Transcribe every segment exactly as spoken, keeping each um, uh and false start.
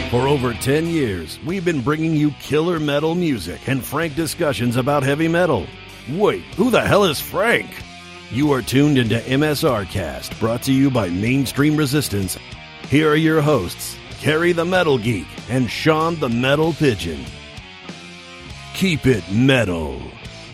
For over ten years, we've been bringing you killer metal music and frank discussions about heavy metal. Wait, who the hell is Frank? You are tuned into M S R Cast, brought to you by Mainstream Resistance. Here are your hosts, Kerry the Metal Geek and Sean the Metal Pigeon. Keep it metal.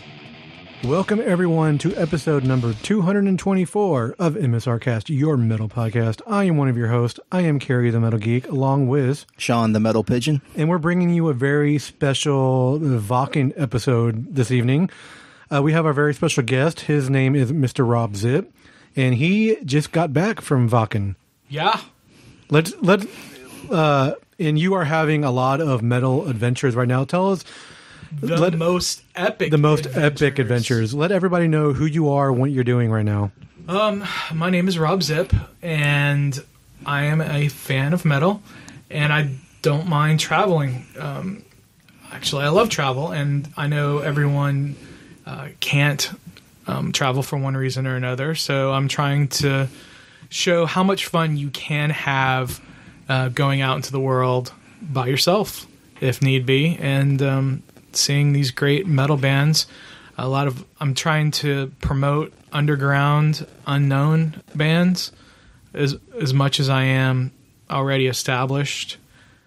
Welcome, everyone, to episode number two hundred twenty-four of M S R Cast, your metal podcast. I am one of your hosts. I am Kerry the Metal Geek, along with Sean the Metal Pigeon. And we're bringing you a very special Wacken episode this evening. Uh, we have our very special guest. His name is Mister Rob Zip, and he just got back from Wacken. Yeah. Let's, let, uh, and you are having a lot of metal adventures right now. Tell us The Let, most epic The most adventures. epic adventures. Let everybody know who you are and what you're doing right now. Um, my name is Rob Zip, and I am a fan of metal, and I don't mind traveling. Um, actually, I love travel, and I know everyone uh, can't um, travel for one reason or another, so I'm trying to show how much fun you can have uh, going out into the world by yourself, if need be, and um seeing these great metal bands. A lot of I'm trying to promote underground, unknown bands as as much as I am already established.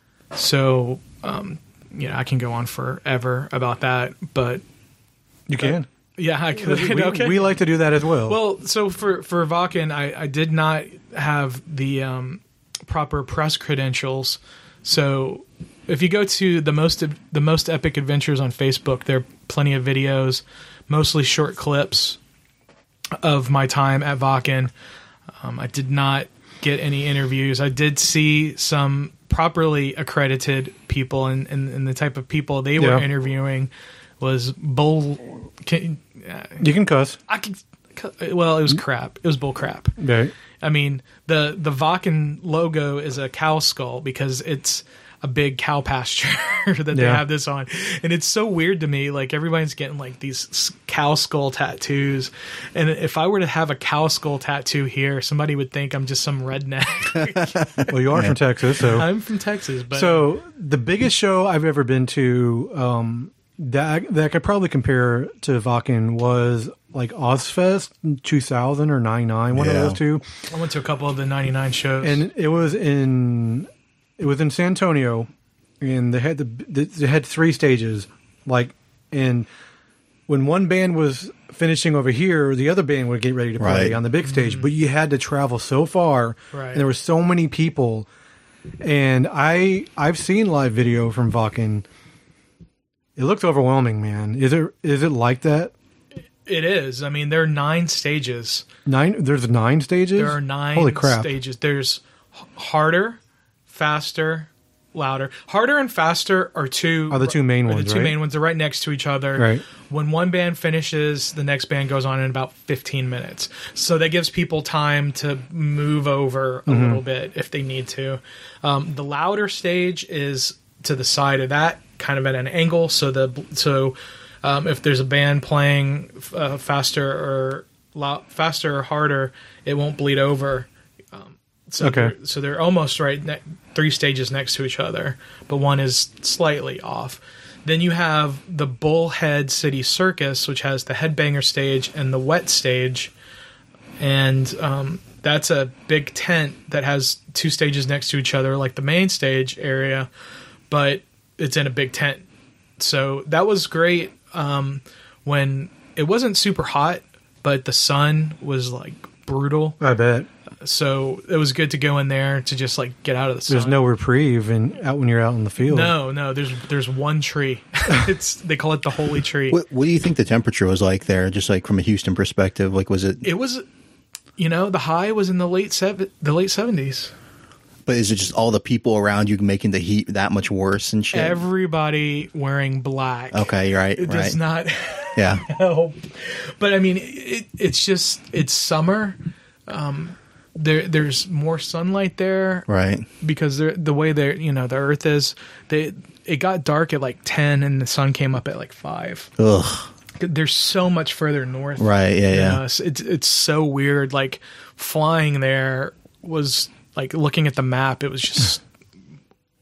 So, um, you know, I can go on forever about that, but You can. uh, yeah, I could. We, okay. we like to do that as well. Well, so for for Wacken, I, I did not have the um, proper press credentials. So if you go to the most the most epic adventures on Facebook, there are plenty of videos, mostly short clips of my time at Wacken. Um, I did not get any interviews. I did see some properly accredited people, and, and, and the type of people they were Yeah. interviewing was bull. Can, uh, you can cuss. I can. Well, it was crap. It was bull crap. Right. I mean, the the Wacken logo is a cow skull because it's a big cow pasture that they Yeah. have this on. And it's so weird to me. Like, everybody's getting like these s- cow skull tattoos. And if I were to have a cow skull tattoo here, somebody would think I'm just some redneck. Well, you are from Texas, so. I'm from Texas, but So the biggest show I've ever been to um, that, that I could probably compare to Wacken was like Ozfest in two thousand or ninety-nine, one Yeah. of those two. I went to a couple of the ninety-nine shows. And it was in it was in San Antonio, and they had the they had three stages. Like, and when one band was finishing over here, the other band would get ready to play Right. on the big stage. But you had to travel so far, Right. and there were so many people. And I I've seen live video from Wacken. It looks overwhelming, man. Is it is it like that? it is. I mean, there are nine stages. Nine. There's nine stages. There are nine Holy crap. stages. There's h- harder, faster, louder. Harder and faster are two Are the two main are ones, The two right? main ones are right next to each other. Right. When one band finishes, the next band goes on in about fifteen minutes. So that gives people time to move over a Mm-hmm. little bit if they need to. Um, the louder stage is to the side of that, kind of at an angle. So the so um, if there's a band playing uh, faster or lou- faster or harder, it won't bleed over. Um, so Okay. they're, so they're almost right, ne- three stages next to each other, but one is slightly off. Then you have the Bullhead City Circus, which has the Headbanger stage and the Wet stage, and um, that's a big tent that has two stages next to each other, like the main stage area, but it's in a big tent. So that was great um, when it wasn't super hot, but the sun was like brutal. I bet. So it was good to go in there to just like get out of the sun. There's no reprieve and out when you're out in the field. No, no. There's there's one tree. It's they call it the holy tree. What, what do you think the temperature was like there? Just like from a Houston perspective, like was it? It was, you know, the high was in the late seven, the late seventies. But is it just all the people around you making the heat that much worse and shit? Everybody wearing black. Okay, you're right. It right. does not Yeah. help. But I mean, it, it's just it's summer. Um, there there's more sunlight there. Right. Because they're, the way they you know the Earth is, they it got dark at like ten and the sun came up at like five. Ugh. They're so much further north. Right. Yeah. than Yeah. us. It's it's so weird. Like flying there was like looking at the map. It was just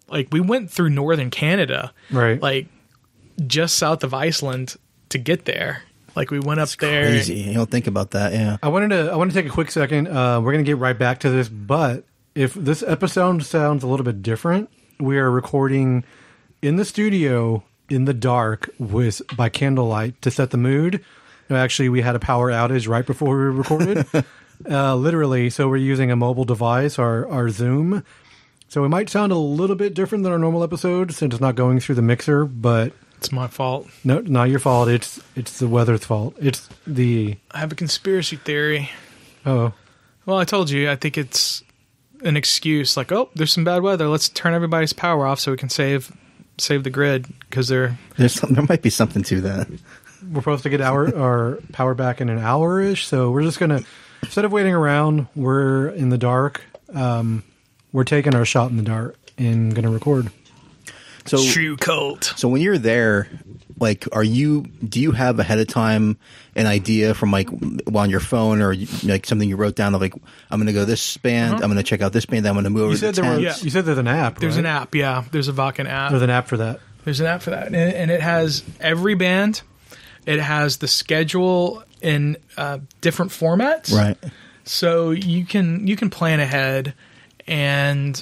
like we went through northern Canada, Right. like just south of Iceland to get there. Like we went up there. Crazy. You don't think about that, yeah. I wanted to I want to take a quick second. Uh, we're going to get right back to this, but if this episode sounds a little bit different, we are recording in the studio in the dark with by candlelight to set the mood. No, actually, we had a power outage right before we recorded, uh, literally. So we're using a mobile device, our our Zoom. So it might sound a little bit different than our normal episode since it's not going through the mixer, but It's my fault. no, not your fault. It's it's the weather's fault. It's the I have a conspiracy theory. oh. Well, I told you, I think it's an excuse. Like, oh, there's some bad weather. Let's turn everybody's power off so we can save save the grid because they're. There's some, there might be something to that. We're supposed to get our, our power back in an hour-ish, so we're just going to, instead of waiting around, we're in the dark. Um, we're taking our shot in the dark and going to record. So, True cult. so when you're there, like, are you? Do you have ahead of time an idea from like on your phone or like something you wrote down of like, I'm going to go this band, Uh-huh. I'm going to check out this band, I'm going to move over You to said the there were, Yeah. you said there's an app, There's right? an app, yeah. There's a Vakken app. There's an app for that. There's an app for that. And it, and it has every band. It has the schedule in uh, different formats. Right. So you can you can plan ahead and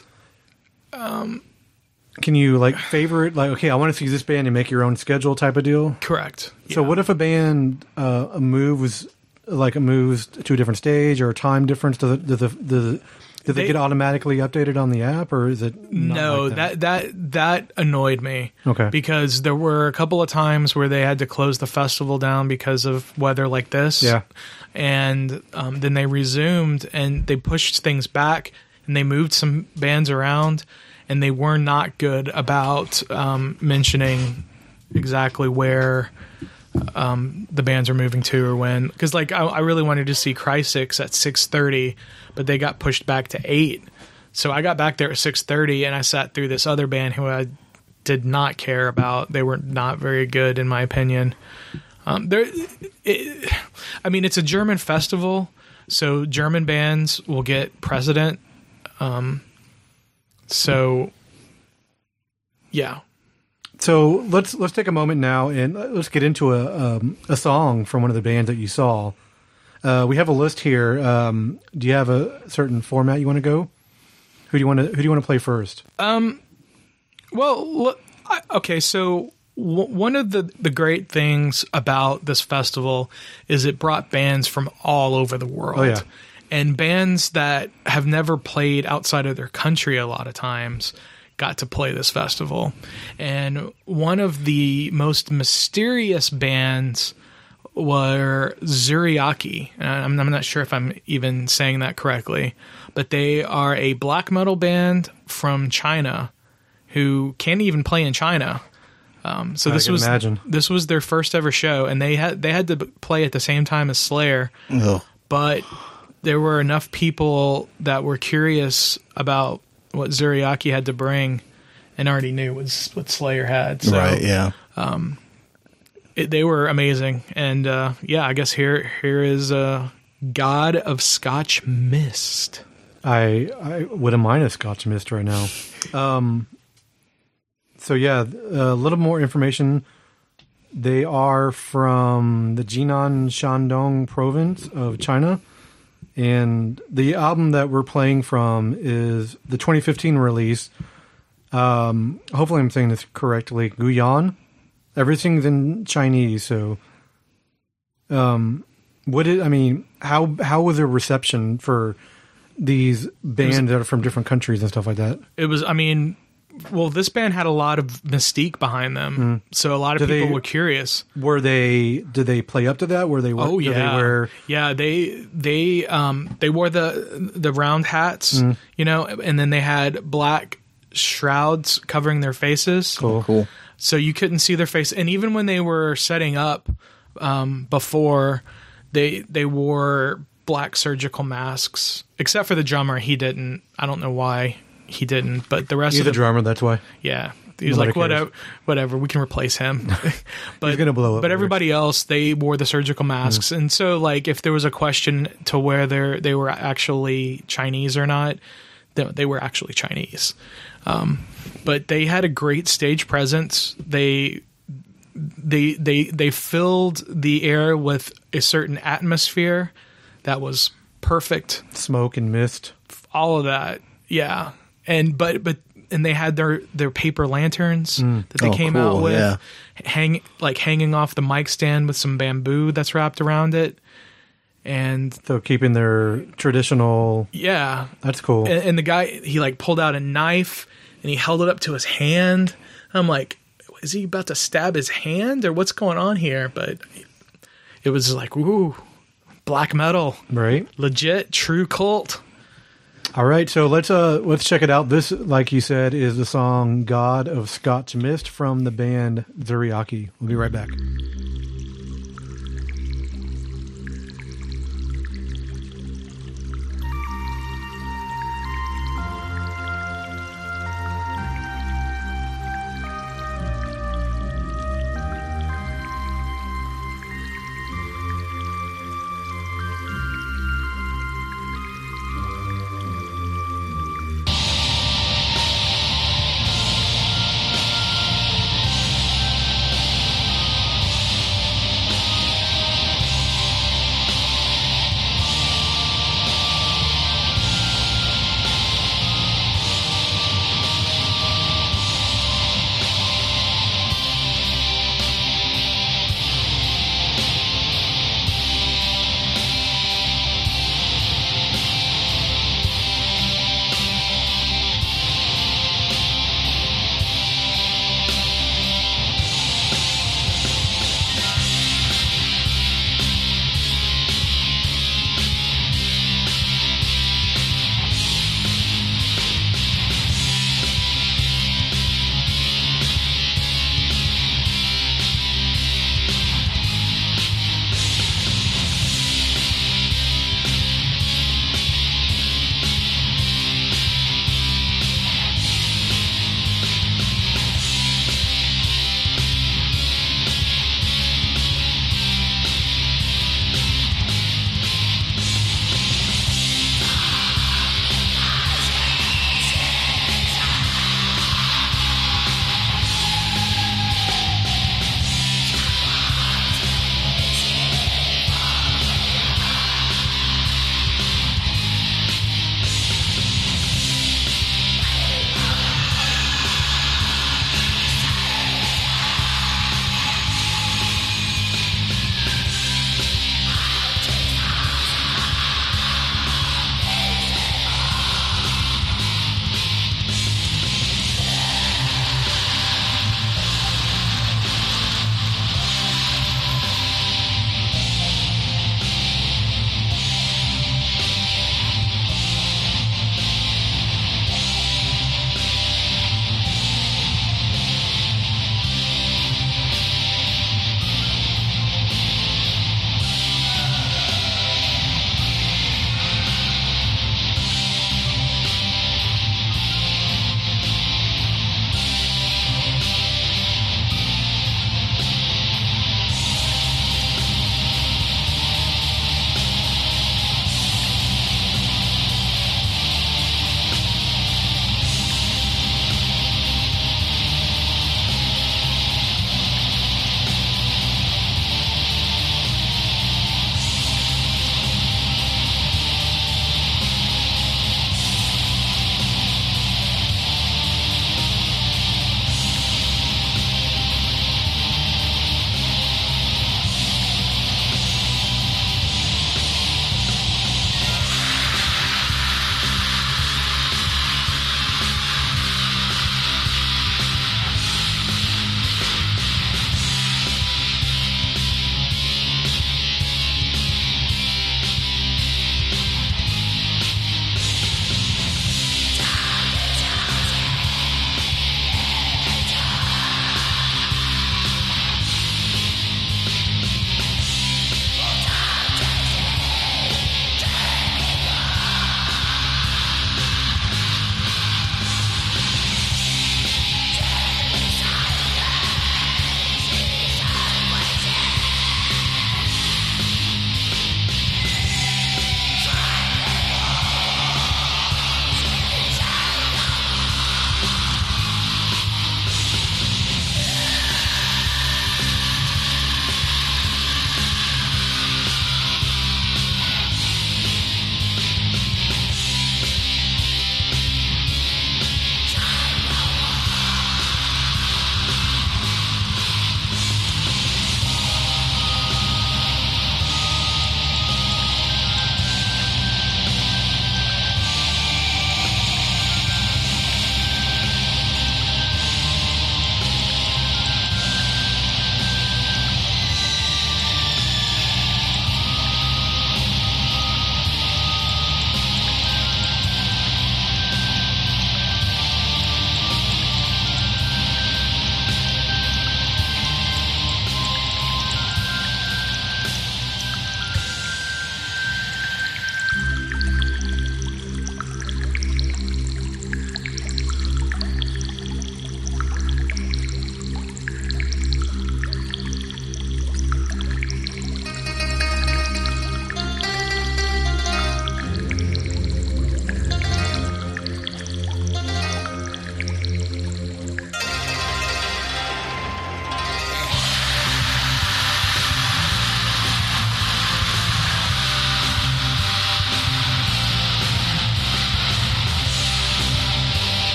Can you like favorite, like, okay, I want to see this band and make your own schedule type of deal? correct. So Yeah. what if a band uh, moves, like it moves to a different stage or a time difference? Do the, do the, do the, do they, They- get automatically updated on the app or is it not No, like that? that that that annoyed me. Okay. Because there were a couple of times where they had to close the festival down because of weather like this. Yeah. And um, then they resumed and they pushed things back and they moved some bands around and they were not good about um, mentioning exactly where um, the bands are moving to or when. Because like I, I really wanted to see Chrysix at six thirty, but they got pushed back to eight. So I got back there at six thirty and I sat through this other band who I did not care about. They were not very good in my opinion. Um, there, it, I mean, it's a German festival, so German bands will get precedent. Um, so, yeah. So let's let's take a moment now and let's get into a um, a song from one of the bands that you saw. Uh, we have a list here. Um, do you have a certain format you want to go? Who do you want to Who do you want to play first? Well, look, I, okay, so w- one of the, the great things about this festival is it brought bands from all over the world. Oh, yeah. And bands that have never played outside of their country a lot of times got to play this festival. And one of the most mysterious bands were Zuriaki. I'm, I'm not sure if I'm even saying that correctly, but they are a black metal band from China who can't even play in China. Um, so I this can was imagine. this was their first ever show, and they had they had to play at the same time as Slayer, Oh, but there were enough people that were curious about what Zuriaki had to bring, and already knew what, what Slayer had. So right, yeah. it, they were amazing, and uh, yeah, I guess here here is uh, God of Scotch Mist. I I wouldn't mind a Scotch Mist right now. Um, so yeah, a little more information. They are from the Jinan Shandong province of China, and the album that we're playing from is the twenty fifteen release. Um, hopefully, I'm saying this correctly. Guyan. Everything's in Chinese, so. Um, what did I mean? How how was the reception for these bands that are from different countries and stuff like that? It was, I mean, well, this band had a lot of mystique behind them, so a lot of Did people they- were curious. Were they? Did they play up to that? Were they? Oh did yeah, They wear, yeah. They they um they wore the the round hats, Mm. you know, and then they had black shrouds covering their faces, cool. Cool. so you couldn't see their face. And even when they were setting up um, before, they they wore black surgical masks, except for the drummer. He didn't. I don't know why he didn't, but the rest He's of the the drummer. That's why. yeah. He was Nobody like, cares. whatever, whatever, we can replace him. But He's gonna blow up But next. everybody else, they wore the surgical masks, and so like if there was a question to where they they were actually Chinese or not, they, they were actually Chinese. Um, but they had a great stage presence. They they they they filled the air with a certain atmosphere that was perfect. Smoke and mist, all of that, yeah. And but but and they had their their paper lanterns mm. that they oh, came cool. out with, yeah. hang like hanging off the mic stand with some bamboo that's wrapped around it. And so keeping their traditional, yeah, that's cool. And, and the guy, he like pulled out a knife and he held it up to his hand. I'm like, is he about to stab his hand or what's going on here? But it was like, ooh, black metal, right? Legit, true cult. All right, so let's uh let's check it out. This, like you said, is the song "God of Scotch Mist" from the band Zuriaki. We'll be right back.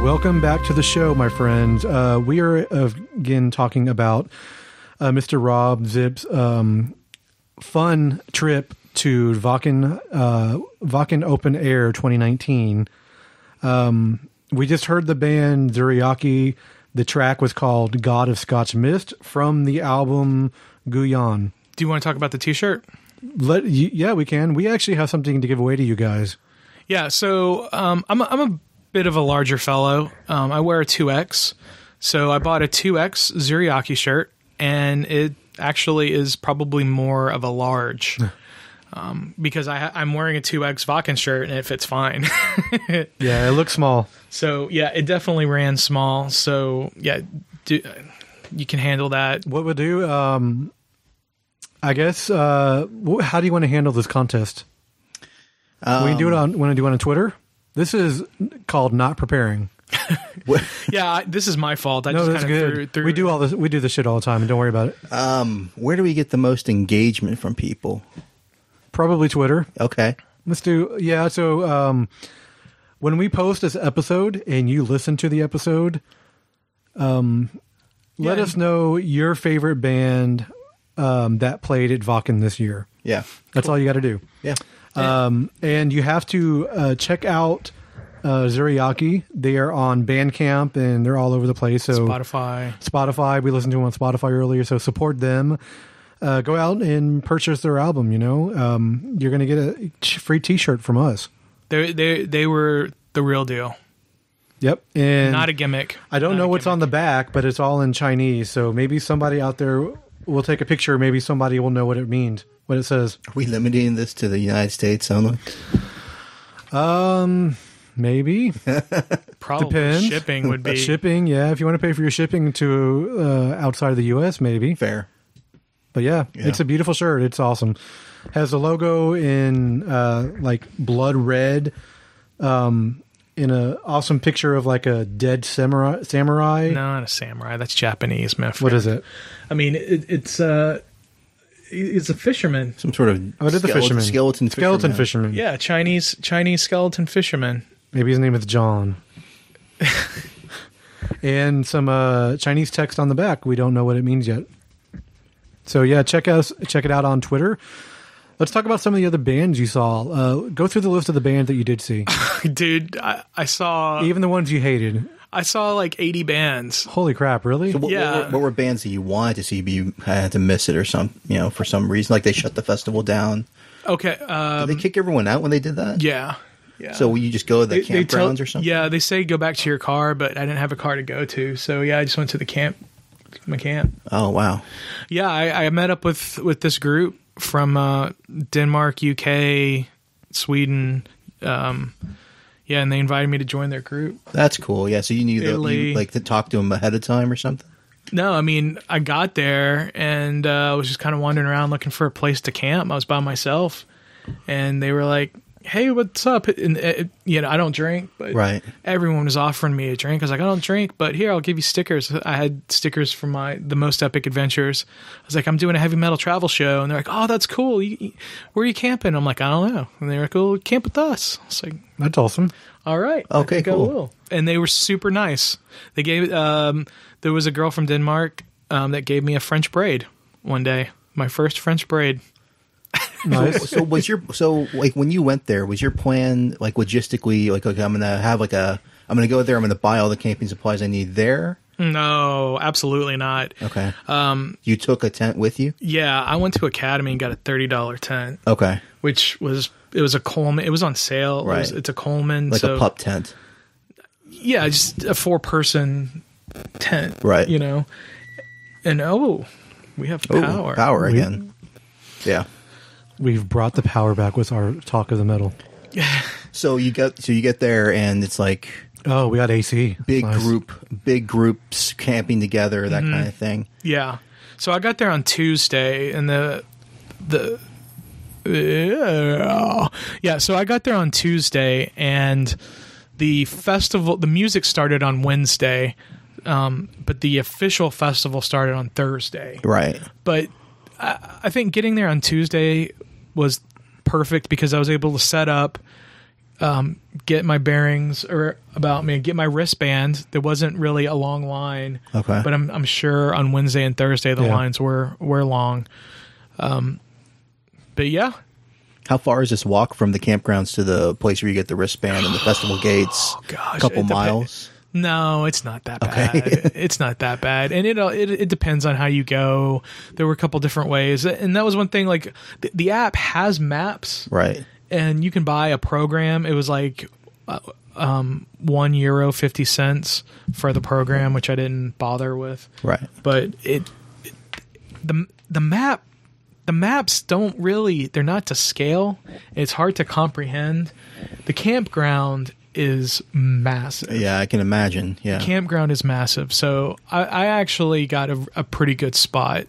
welcome back to the show, my friends. Uh, we are uh, again talking about uh, Mister Rob Zip's um, fun trip to Wacken, uh, Wacken Open Air twenty nineteen. Um, we just heard the band Zuriaki. The track was called God of Scotch Mist from the album Guyon. Do you want to talk about the T-shirt? Let, yeah, we can. We actually have something to give away to you guys. Yeah, so um, I'm, a, I'm a bit of a larger fellow. Um, I wear a two X. So I bought a two X Zuriaki shirt, and it actually is probably more of a large um, because I, I'm wearing a two X Wacken shirt, and it fits fine. Yeah, it looks small. So, yeah, it definitely ran small. So, yeah, do, you can handle that. What we'll do, um, I guess, uh, wh- how do you want to handle this contest? Um, we do it on, want to do it on Twitter? This is called not preparing. Yeah, I, this is my fault. I No, just that's kind of good. threw, threw we do all this. We do this shit all the time, and don't worry about it. Um, where do we get the most engagement from people? Probably Twitter. Okay. Let's do, yeah. So um, when we post this episode and you listen to the episode, um, let Yeah. us know your favorite band um, that played at Wacken this year. Yeah. That's all you got to do. Yeah. Um, and you have to uh, check out uh, Zuriaki. They are on Bandcamp and they're all over the place. So Spotify. Spotify. We listened to them on Spotify earlier, so support them. Uh, go out and purchase their album. You know, um, you're going to get a ch- free T-shirt from us. They they they were the real deal, Yep, and not a gimmick. I don't Not know a what's on gimmick. the back, but it's all in Chinese. So maybe somebody out there will take a picture. Maybe somebody will know what it means, what it says. Are we limiting this to the United States only? Um, maybe Probably depends. shipping would be shipping. Yeah, if you want to pay for your shipping to uh, outside of the U S, maybe. Fair. But yeah, Yeah. it's a beautiful shirt. It's awesome. Has the logo in uh, like blood red, um, in a awesome picture of like a dead samurai. Samurai. No, not a samurai. That's Japanese, man. What is it? I mean, it, it's uh, it's a fisherman. Some sort of Oh, it is a skeleton, fisherman. skeleton fisherman. Skeleton fisherman. Yeah, Chinese Chinese skeleton fisherman. Maybe his name is John. And some uh, Chinese text on the back. We don't know what it means yet. So yeah, check us check it out on Twitter. Let's talk about some of the other bands you saw. Uh, go through the list of the bands that you did see, Dude, I, I saw even the ones you hated. I saw like eighty bands. Holy crap! Really? So what, Yeah. what, were, what were bands that you wanted to see, but you had to miss it or some, you know, for some reason? Like they shut the festival down. Okay, um, Did they kick everyone out when they did that? yeah, yeah. So will you just go to the They- they campgrounds tell- or something? Yeah, they say go back to your car, but I didn't have a car to go to, so yeah, I just went to the camp, my camp. Oh wow. Yeah, I, I met up with with this group from uh, Denmark, U K, Sweden. Um, yeah, and they invited me to join their group. That's cool. Yeah. So you need to, Italy. you, like to talk to them ahead of time or something. No, I mean, I got there and uh, I was just kind of wandering around looking for a place to camp. I was by myself, and they were like, "Hey, what's up?" And uh, you know, I don't drink, but Right. everyone was offering me a drink. I was like, "I don't drink, but here, I'll give you stickers." I had stickers from my the Most Epic Adventures. I was like, "I'm doing a heavy metal travel show," and they're like, "Oh, that's cool. You, you, where are you camping?" I'm like, "I don't know." And they were like, "Oh, camp with us." I was like, That's awesome. all right. I Okay, think I cool. will. And they were super nice. They gave um there was a girl from Denmark um that gave me a French braid one day. My first French braid. Nice. So was your so like when you went there, was your plan like logistically like okay, I'm gonna have like a I'm gonna go there, I'm gonna buy all the camping supplies I need there? No, absolutely not. Okay. Um you took a tent with you? Yeah, I went to Academy and got a thirty dollar tent, Okay. which was it was a Coleman. It was on sale. It was, Right. it's a Coleman, Like so a pup tent. yeah, just a four person tent, Right. You know, and oh, we have Ooh, power. Power again. Yeah. We've brought the power back with our talk of the metal. So you get so you get there and it's like Oh, we got A C. big Nice. group big groups camping together, that kind of thing. Yeah. So I got there on Tuesday, and the the yeah, yeah. So I got there on Tuesday, and the festival, the music started on Wednesday, um, but the official festival started on Thursday. Right. But I, I think getting there on Tuesday was perfect because I was able to set up, um, get my bearings or about me, get my wristband. There wasn't really a long line. Okay. But I'm I'm sure on Wednesday and Thursday the Yeah. lines were were long. Um, but yeah, How far is this walk from the campgrounds to the place where you get the wristband and the festival gates? Oh, gosh, a couple it depe- miles. No, it's not that Okay. bad. It's not that bad, and it, it it depends on how you go. There were a couple different ways, and that was one thing. Like the, the app has maps, Right. and you can buy a program. It was like uh, um, one euro fifty cents for the program, which I didn't bother with. Right. But it, it the the map the maps don't really, they're not to scale. It's hard to comprehend. The campground is massive. Yeah, I can imagine. Yeah. Campground is massive. So I, I actually got a, a pretty good spot.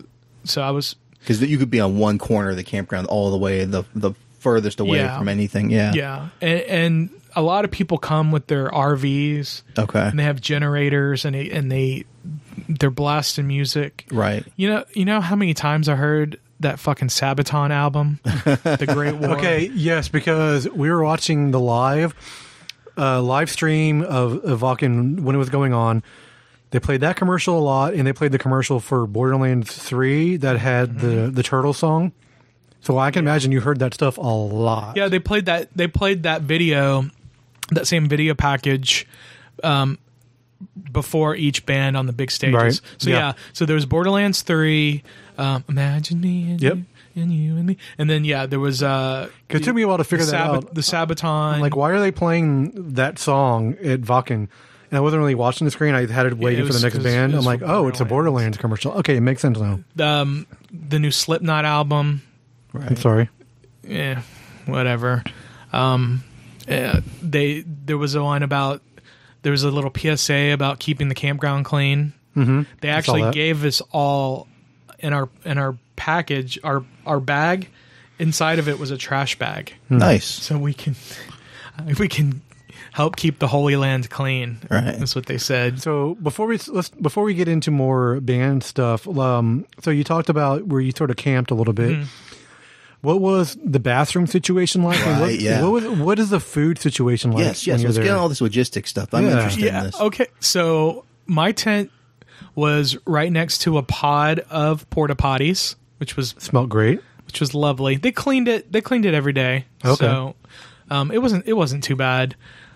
So I was, Because you could be on one corner of the campground all the way, the the furthest away Yeah. from anything. Yeah. yeah. And, and a lot of people come with their R Vs. Okay. And they have generators and they, and they, they're blasting music. Right. You know, you know how many times I heard that fucking Sabaton album, The Great War? Okay, yes, because we were watching the live uh, live stream of, of Vakken when it was going on. They played that commercial a lot, and they played the commercial for Borderlands three that had Mm-hmm. the the turtle song. So I can imagine you heard that stuff a lot. Yeah, they played that. They played that video, that same video package, um, before each band on the big stages. Right. So yeah. Yeah. so there was Borderlands three, um, Imagine Me and Yep. you and you and me, and then yeah, there was uh, It took me a while to figure the that Sab- out. The Sabaton, I'm like, why are they playing that song at Vakken? And I wasn't really watching the screen. I had it waiting it for was- the next it was- band. it I'm was like, for oh, it's a Borderlands. Borderlands commercial. Okay, it makes sense now. um, the new Slipknot album. I'm sorry. Yeah, whatever. Um, yeah, they there was a one about there was a little P S A about keeping the campground clean. Mm-hmm. They I saw actually that. gave us all in our in our package, our our bag. Inside of it was a trash bag, Nice. so we can we can help keep the Holy Land clean. Right. That's what they said. So before we let's before we get into more band stuff, um, so you talked about where you sort of camped a little bit. Mm-hmm. What was the bathroom situation like? And what, Right, yeah. What, was, what is the food situation like? Yes, when yes. you're Let's there? get on all this logistics stuff. I'm Yeah. interested in Yeah. this. Okay. So my tent was right next to a pod of porta potties, which was Smelled great. which was lovely. They cleaned it. They cleaned it every day. Okay. So um, it wasn't it wasn't too bad.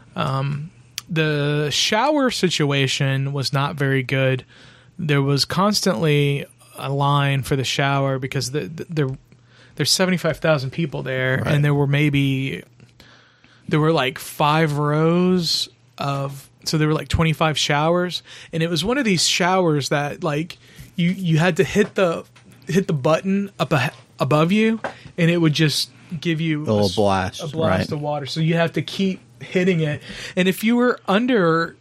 Um, the shower situation was not very good. There was constantly a line for the shower because the, the, there there's seventy-five thousand people there, Right. and there were maybe there were like five rows of so there were like twenty-five showers, and it was one of these showers that like you you had to hit the hit the button up a, above you, and it would just give you A little s- blast, a blast right. of water. So you have to keep hitting it, and if you were under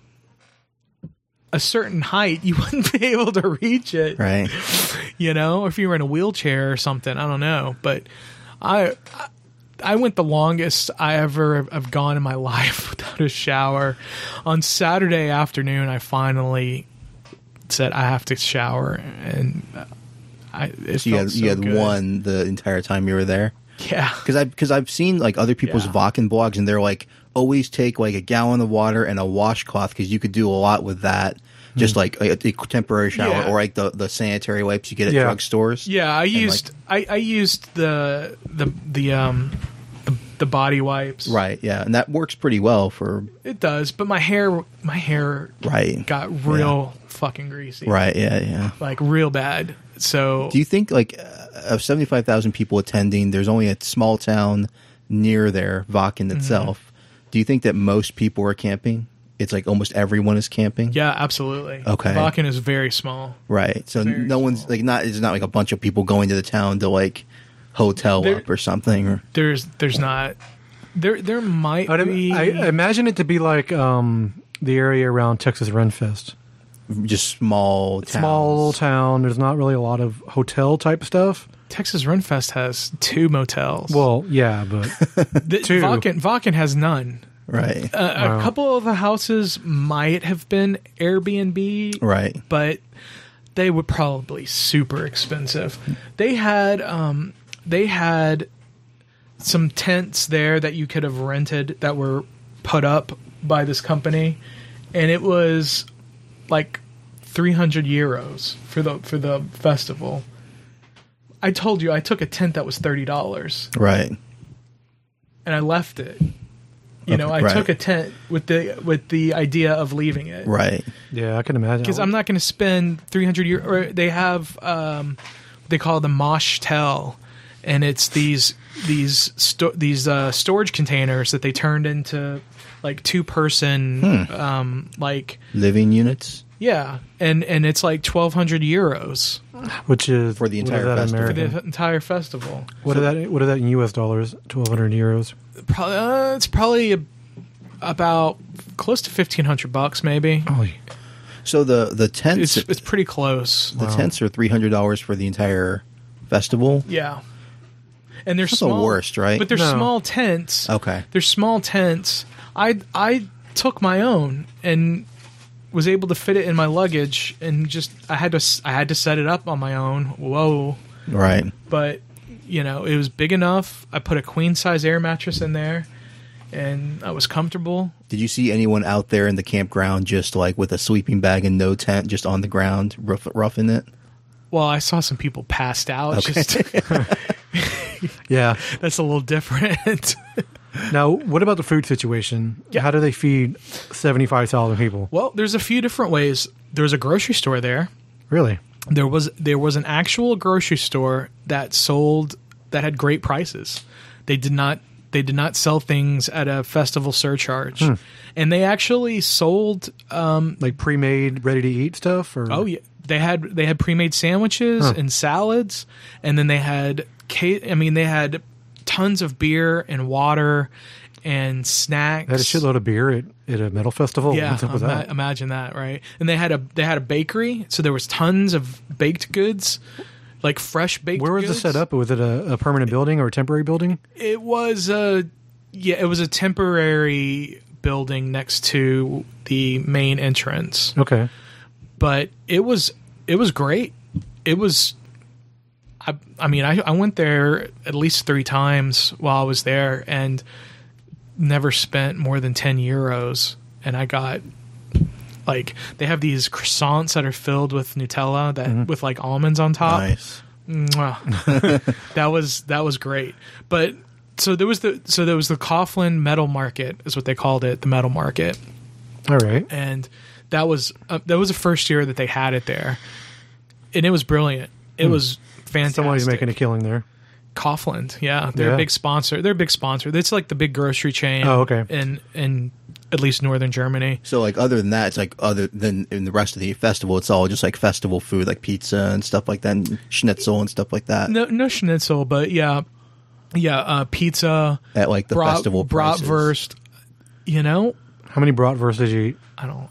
a certain height, you wouldn't be able to reach it. Right. You know, or if you were in a wheelchair or something, I don't know. But I, I went the longest I ever have gone in my life without a shower. On Saturday afternoon, I finally said I have to shower, and I it So you felt had, so you had good. one the entire time you were there? Yeah, Because I've, cause I've seen like other people's Yeah. Vakken blogs, and they're like, always take like a gallon of water and a washcloth because you could do a lot with that. Just like a, a temporary shower, Hmm. Yeah. or like the, the sanitary wipes you get at Yeah. drugstores. yeah. I like- used I, I used the the the um the, the body wipes. Right, yeah. And that works pretty well for, It does, but my hair my hair right. got real fucking greasy. Right, yeah, yeah. Like real bad. So Do you think like uh, of seventy-five thousand people attending, there's only a small town near there, Vakken Mm-hmm. itself. Do you think that most people are camping? It's like almost everyone is camping? yeah, absolutely. Okay. Vakken is very small. Right. So Very no one's small. like not it's not like a bunch of people going to the town to like hotel There- up or something, or There's there's not there there might I'd, be I imagine it to be like um, the area around Texas Renfest. just small towns. Small little town. There's not really a lot of hotel type stuff. Texas Renfest has two motels. Well, yeah, but the, two. Vakken Vakken has none. Right. Uh, Wow. A couple of the houses might have been Airbnb, Right. but they were probably super expensive. They had um they had some tents there that you could have rented that were put up by this company, and it was like three hundred euros for the for the festival. I told you I took a tent that was thirty dollars, Right. and I left it. You know, I Right. took a tent with the with the idea of leaving it. Right. Yeah, I can imagine. Because I'm not going to spend three hundred euros. Or they have, um, they call it the Moshtel, and it's these these sto- these uh, storage containers that they turned into like two person, Hmm. um, like Living units. yeah, and and it's like twelve hundred euros Which is For the what is entire that in festival. for American? the entire festival. What is that? What is that in U S dollars? Twelve hundred euros. Probably, uh, it's probably a, about close to fifteen hundred bucks, maybe. Holy. So the the tents It's it's pretty close. the tents are three hundred dollars for the entire festival. Yeah. And they're That's small, the worst, right? But they're No. small tents. Okay. They're small tents. I I took my own and was able to fit it in my luggage, and just I had to s- I had to set it up on my own. Whoa! Right. But you know, it was big enough. I put a queen size air mattress in there, and I was comfortable. Did you see anyone out there in the campground just like with a sleeping bag and no tent, just on the ground, rough, roughing it? Well, I saw some people passed out. Okay. Just Yeah. that's a little different. Now, what about the food situation? Yeah. How do they feed seventy-five thousand people? Well, there's a few different ways. There's a grocery store there. Really? There was there was an actual grocery store that sold that had great prices. They did not they did not sell things at a festival surcharge, Hmm. and they actually sold. Um, Like pre-made, ready-to-eat stuff? Or oh yeah, they had they had pre-made sandwiches Huh. and salads, and then they had ca- I mean they had tons of beer and water and snacks. They had a shitload of beer at, at a metal festival. Yeah, What's up with ima- that? imagine that, right? And they had a they had a bakery, so there was tons of baked goods, like fresh baked. Where was goods. it set up? Was it a, a permanent building or a temporary building? It was a yeah, it was a temporary building next to the main entrance, Okay. but it was it was great. It was. I, I mean, I, I went there at least three times while I was there, and never spent more than ten euros. And I got like they have these croissants that are filled with Nutella that with like almonds on top. Nice. Mwah. that was that was great. But so there was the so there was the Coughlin Metal Market is what they called it, the Metal Market, All right. and that was uh, that was the first year that they had it there, and it was brilliant. It was fantastic. Somebody's making a killing there. Coughlin, yeah, they're Yeah. a big sponsor. They're a big sponsor. It's like the big grocery chain. Oh, okay. In in at least northern Germany. So like other than that, it's like other than in the rest of the festival, it's all just like festival food, like pizza and stuff like that, and schnitzel and stuff like that. No, no schnitzel, but yeah, yeah, uh, pizza At like the brat, festival prices. bratwurst. You know, How many bratwurst did you eat? I don't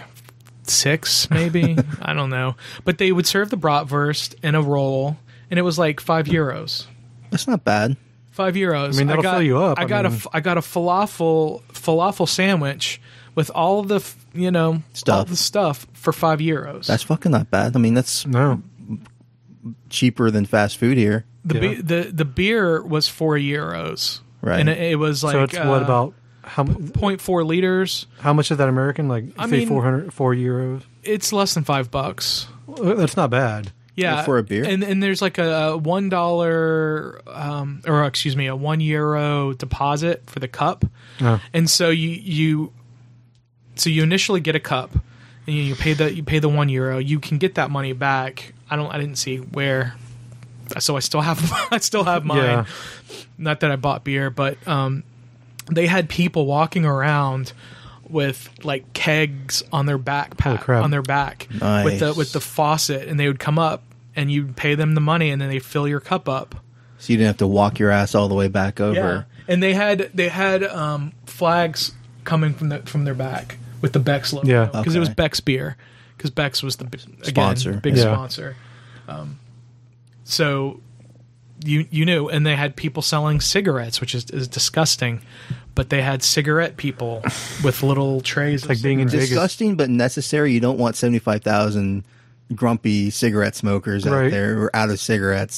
six maybe. I don't know, but they would serve the bratwurst in a roll, and it was like five euros. That's not bad. Five euros. I mean, that'll got, fill you up. I I got a mean- f- I got a falafel falafel sandwich with all of the f- you know all Stuff. the stuff for five euros. That's fucking not bad. I mean, that's No. cheaper than fast food here. the, Yeah. be- the the beer was four euros, Right. And it, it was like so it's what uh, about how mu- zero point four liters. how much is that American? Like I say mean- four hundred four euros. It's less than five bucks. Well, that's not bad. Yeah, For a beer? and and there's like a one dollar, um, or excuse me, a one euro deposit for the cup, Oh. and so you you, so you initially get a cup, and you, you pay the you pay the one euro. You can get that money back. I don't. I didn't see where, so I still have I still have mine. Yeah. Not that I bought beer, but um, they had people walking around with like kegs on their Holy backpack crap. on their back Nice. with the with the faucet, and they would come up and you'd pay them the money, and then they fill your cup up. So you didn't have to walk your ass all the way back over. Yeah, and they had they had um, flags coming from the from their back with the Beck's logo. Yeah. because it was Okay. Beck's beer, because Beck's was the b- again, Sponsor. big Yeah. sponsor. Um, so you you knew, and they had people selling cigarettes, which is, is disgusting. But they had cigarette people with little trays. It's like being in Vegas. Disgusting, but necessary. You don't want seventy-five thousand grumpy cigarette smokers out Right. there who are out of cigarettes.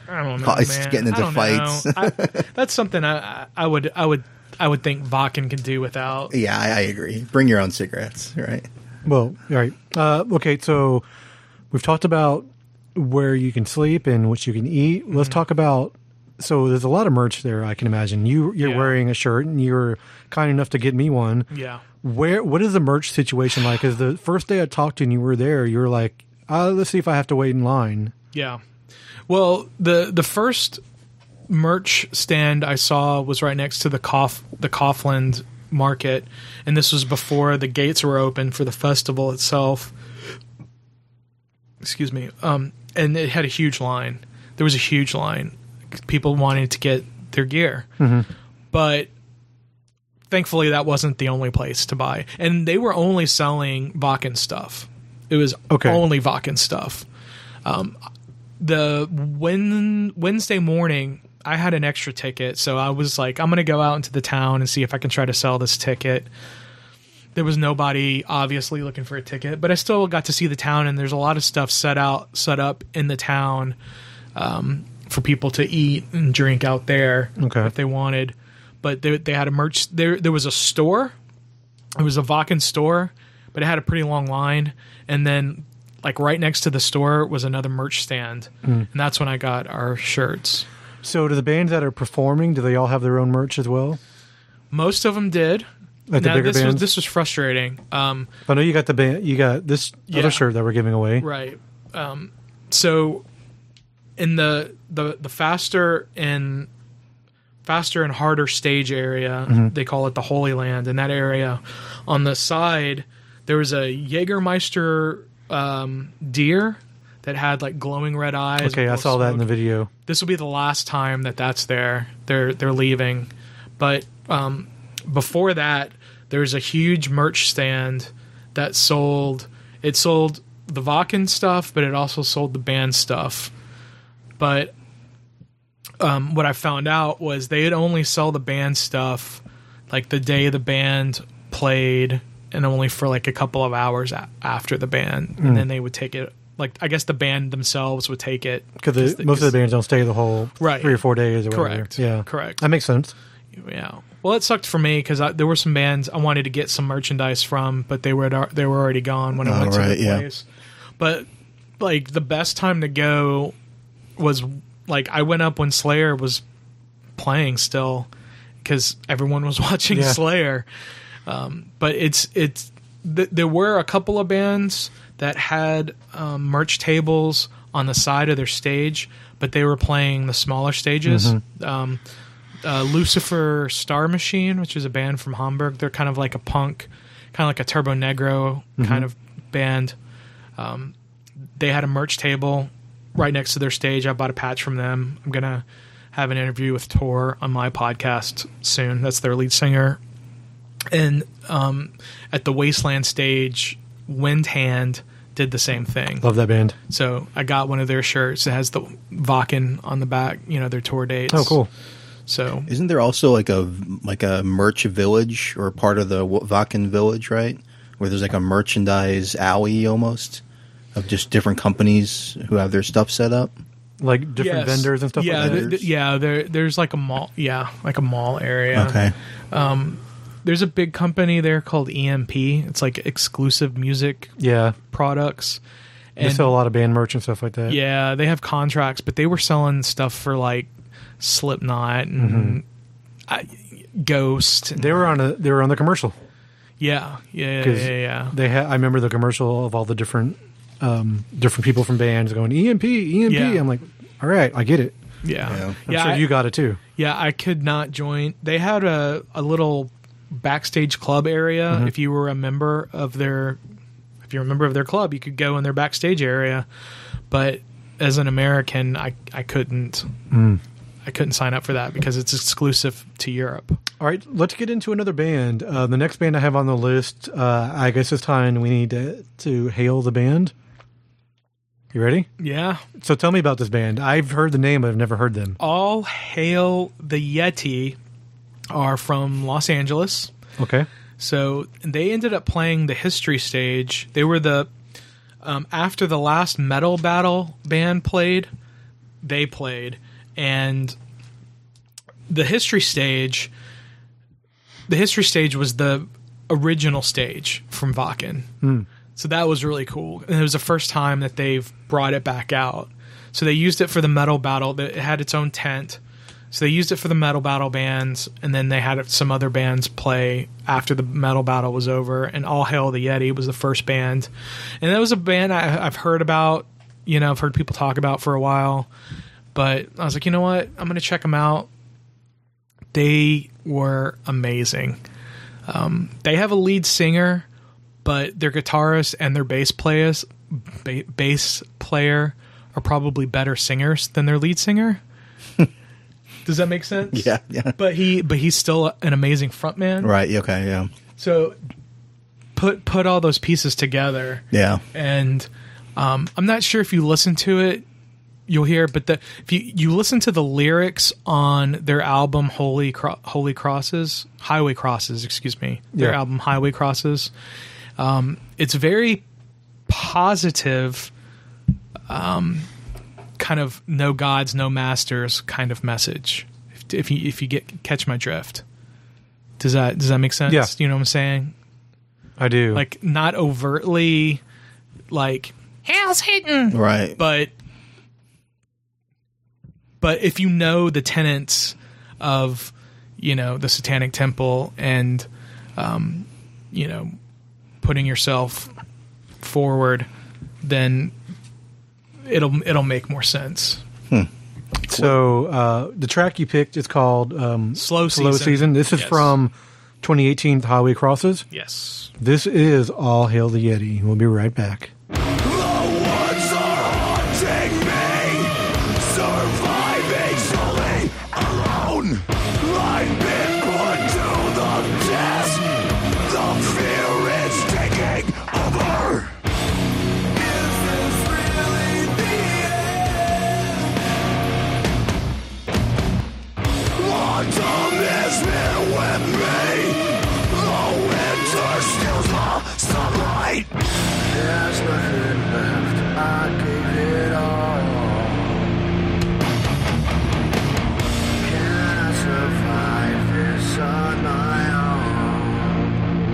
I don't know, It's man. getting into I don't fights. know. I, that's something I, I would, I would, I would think Vakken could do without. Yeah, I, I agree. Bring your own cigarettes, right? Well, all right. Uh, okay, so we've talked about where you can sleep and what you can eat. Mm-hmm. Let's talk about. So there's a lot of merch there. I can imagine you. You're Yeah. wearing a shirt, and you were kind enough to get me one. Yeah. Where? What is the merch situation like? Because the first day I talked to you, and you were there. You were like, uh, "Let's see if I have to wait in line." Yeah. Well, the the first merch stand I saw was right next to the Cough the Coughlin Market, and this was before the gates were open for the festival itself. Excuse me. Um, and it had a huge line. There was a huge line. People wanted to get their gear, Mm-hmm. but thankfully that wasn't the only place to buy. And they were only selling Vakken stuff. It was Okay. only Vakken stuff. Um, the when, Wednesday morning, I had an extra ticket, so I was like, I'm going to go out into the town and see if I can try to sell this ticket. There was nobody obviously looking for a ticket, but I still got to see the town, and there's a lot of stuff set out, set up in the town um, for people to eat and drink out there Okay. if they wanted. But they, they had a merch. There, there was a store. It was a Vakken store, but it had a pretty long line. And then, like right next to the store was another merch stand, Mm. and that's when I got our shirts. So, do the bands that are performing, do they all have their own merch as well? Most of them did. Like the Now, bigger this was bands? this was frustrating. Um, I know you got the band. You got this Yeah. other shirt that we're giving away. right. Um, so in the the the faster and faster and harder stage area, Mm-hmm. they call it the Holy Land. In that area, on the side, there was a Jägermeister um, deer that had like glowing red eyes. Okay, I with saw that in the smoke. video. This will be the last time that that's there. They're they're leaving, but um, before that, there's a huge merch stand that sold. It sold the Vakken stuff, but it also sold the band stuff. But um, what I found out was they'd only sell the band stuff like the day the band played, and only for like a couple of hours a- after the band, Mm. and then they would take it. Like I guess the band themselves would take it Because the- most of the bands don't stay the whole Right. three or four days or whatever. Correct. Yeah. Correct. That makes sense. Yeah. Well, it sucked for me because there were some bands I wanted to get some merchandise from, but they were they were already gone when I Oh, went to right, the yeah. place. But like the best time to go was like I went up when Slayer was playing still because everyone was watching Yeah. Slayer. Um, but it's it's th- there were a couple of bands that had um, merch tables on the side of their stage, but they were playing the smaller stages. Um, uh, Lucifer Star Machine, which is a band from Hamburg, they're kind of like a punk, kind of like a Turbo Negro kind of band. Um, they had a merch table right next to their stage. I bought a patch from them. I'm gonna have an interview with Tor on my podcast soon. That's their lead singer. And um, at the Wasteland stage, Windhand did the same thing. Love that band. So I got one of their shirts. It has the Vakken on the back, you know, their tour dates. Oh, cool. So Isn't there also like a like a merch village or part of the Vakken village, right? Where there's like a merchandise alley almost of just different companies who have their stuff set up. Like different Yes. vendors and stuff yeah, like that. th- th- yeah. There, there's like a mall. Yeah, like a mall area. Okay. There's a big company there called E M P. It's like exclusive music yeah. products. They And sell a lot of band merch and stuff like that. yeah, they have contracts, but they were selling stuff for like Slipknot and I, Ghost. And, They were on a they were on the commercial. yeah, yeah, yeah, 'Cause yeah, yeah. They had I remember the commercial of all the different um, different people from bands going E M P, E M P. Yeah. I'm like, all right, I get it. Yeah, Yeah. I'm yeah. sure I, you got it too. yeah, I could not join. They had a a little backstage club area. Mm-hmm. If you were a member of their, if you're a member of their club, you could go in their backstage area. But as an American, I I couldn't. Mm. I couldn't sign up for that because it's exclusive to Europe. All right, let's get into another band. Uh, the next band I have on the list, uh, I guess it's time we need to, to hail the band. You ready? Yeah. So tell me about this band. I've heard the name, but I've never heard them. All Hail the Yeti are from Los Angeles. Okay. So they ended up playing the History stage. They were the um, after the last Metal Battle band played. they played, and the history stage. The history stage was the original stage from Wacken. Hmm. So that was really cool. And it was the first time that they've brought it back out. So they used it for the metal battle. It had its own tent. So they used it for the metal battle bands, and then they had some other bands play after the metal battle was over. And All Hail the Yeti was the first band. And that was a band I, I've heard about, you know, I've heard people talk about for a while. But I was like, you know what? I'm going to check them out. They were amazing. Um, they have a lead singer, but their guitarist and their bass players, ba- bass player are probably better singers than their lead singer. Does that make sense? Yeah, yeah. But he, but he's still an amazing frontman. Right. Okay. Yeah. So put put all those pieces together. Yeah. And um, I'm not sure if you listen to it, you'll hear, but the if you, you listen to the lyrics on their album Holy Cro- Holy Crosses, Highway Crosses, excuse me, their Yeah. album Highway Crosses, um, it's very positive, um, kind of no gods, no masters kind of message. If, if you if you get catch my drift, does that does that make sense? Yeah. You know what I'm saying? I do. Like not overtly, like hell's hitting, Right. but. But if you know the tenets of, you know, the Satanic Temple and, um, you know, putting yourself forward, then it'll it'll make more sense. so uh, the track you picked is called um, Slow Slow Season. Season. This is Yes. from twenty eighteen Highway Crosses. Yes. This is All Hail the Yeti. We'll be right back. There's nothing left, I gave it all. Can I survive this on my own?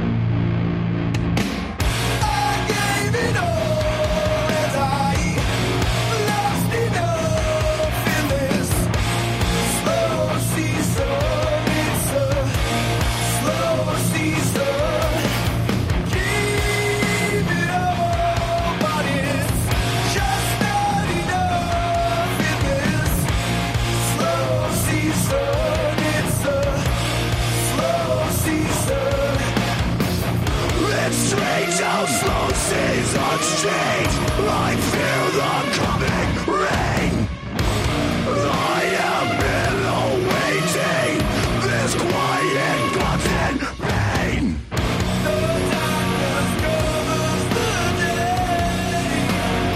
I gave it all and I lost enough in this slow season. It's a slow season. Strange how slow seasons change. I fear the coming rain. I have been awaiting this quiet constant pain. The darkness covers the day.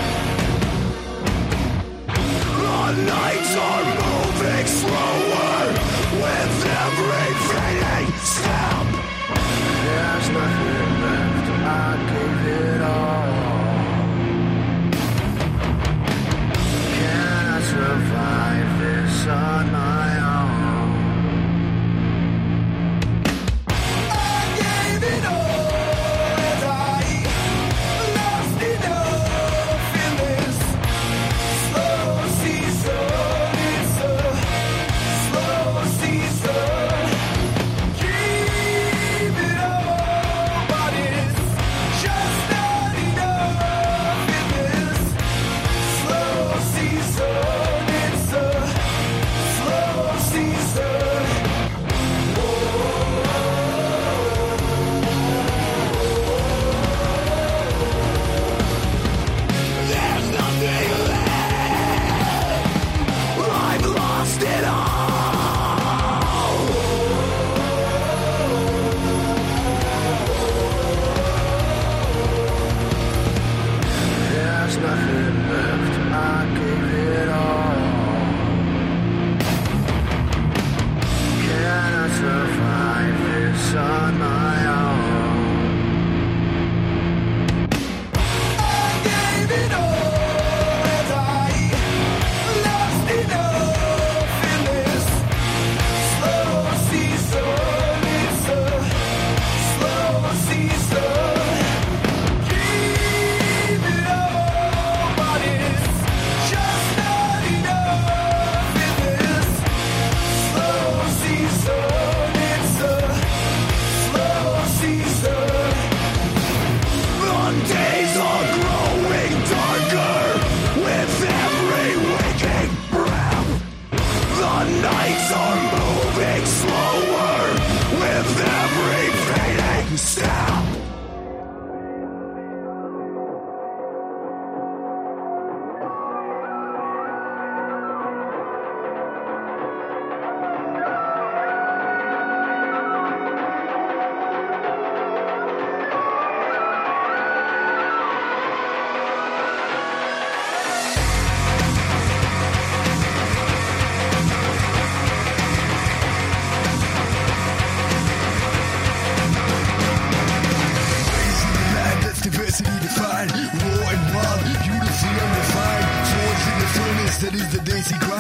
The nights are moving slower with every fading step. There's nothing left, I gave it all. Can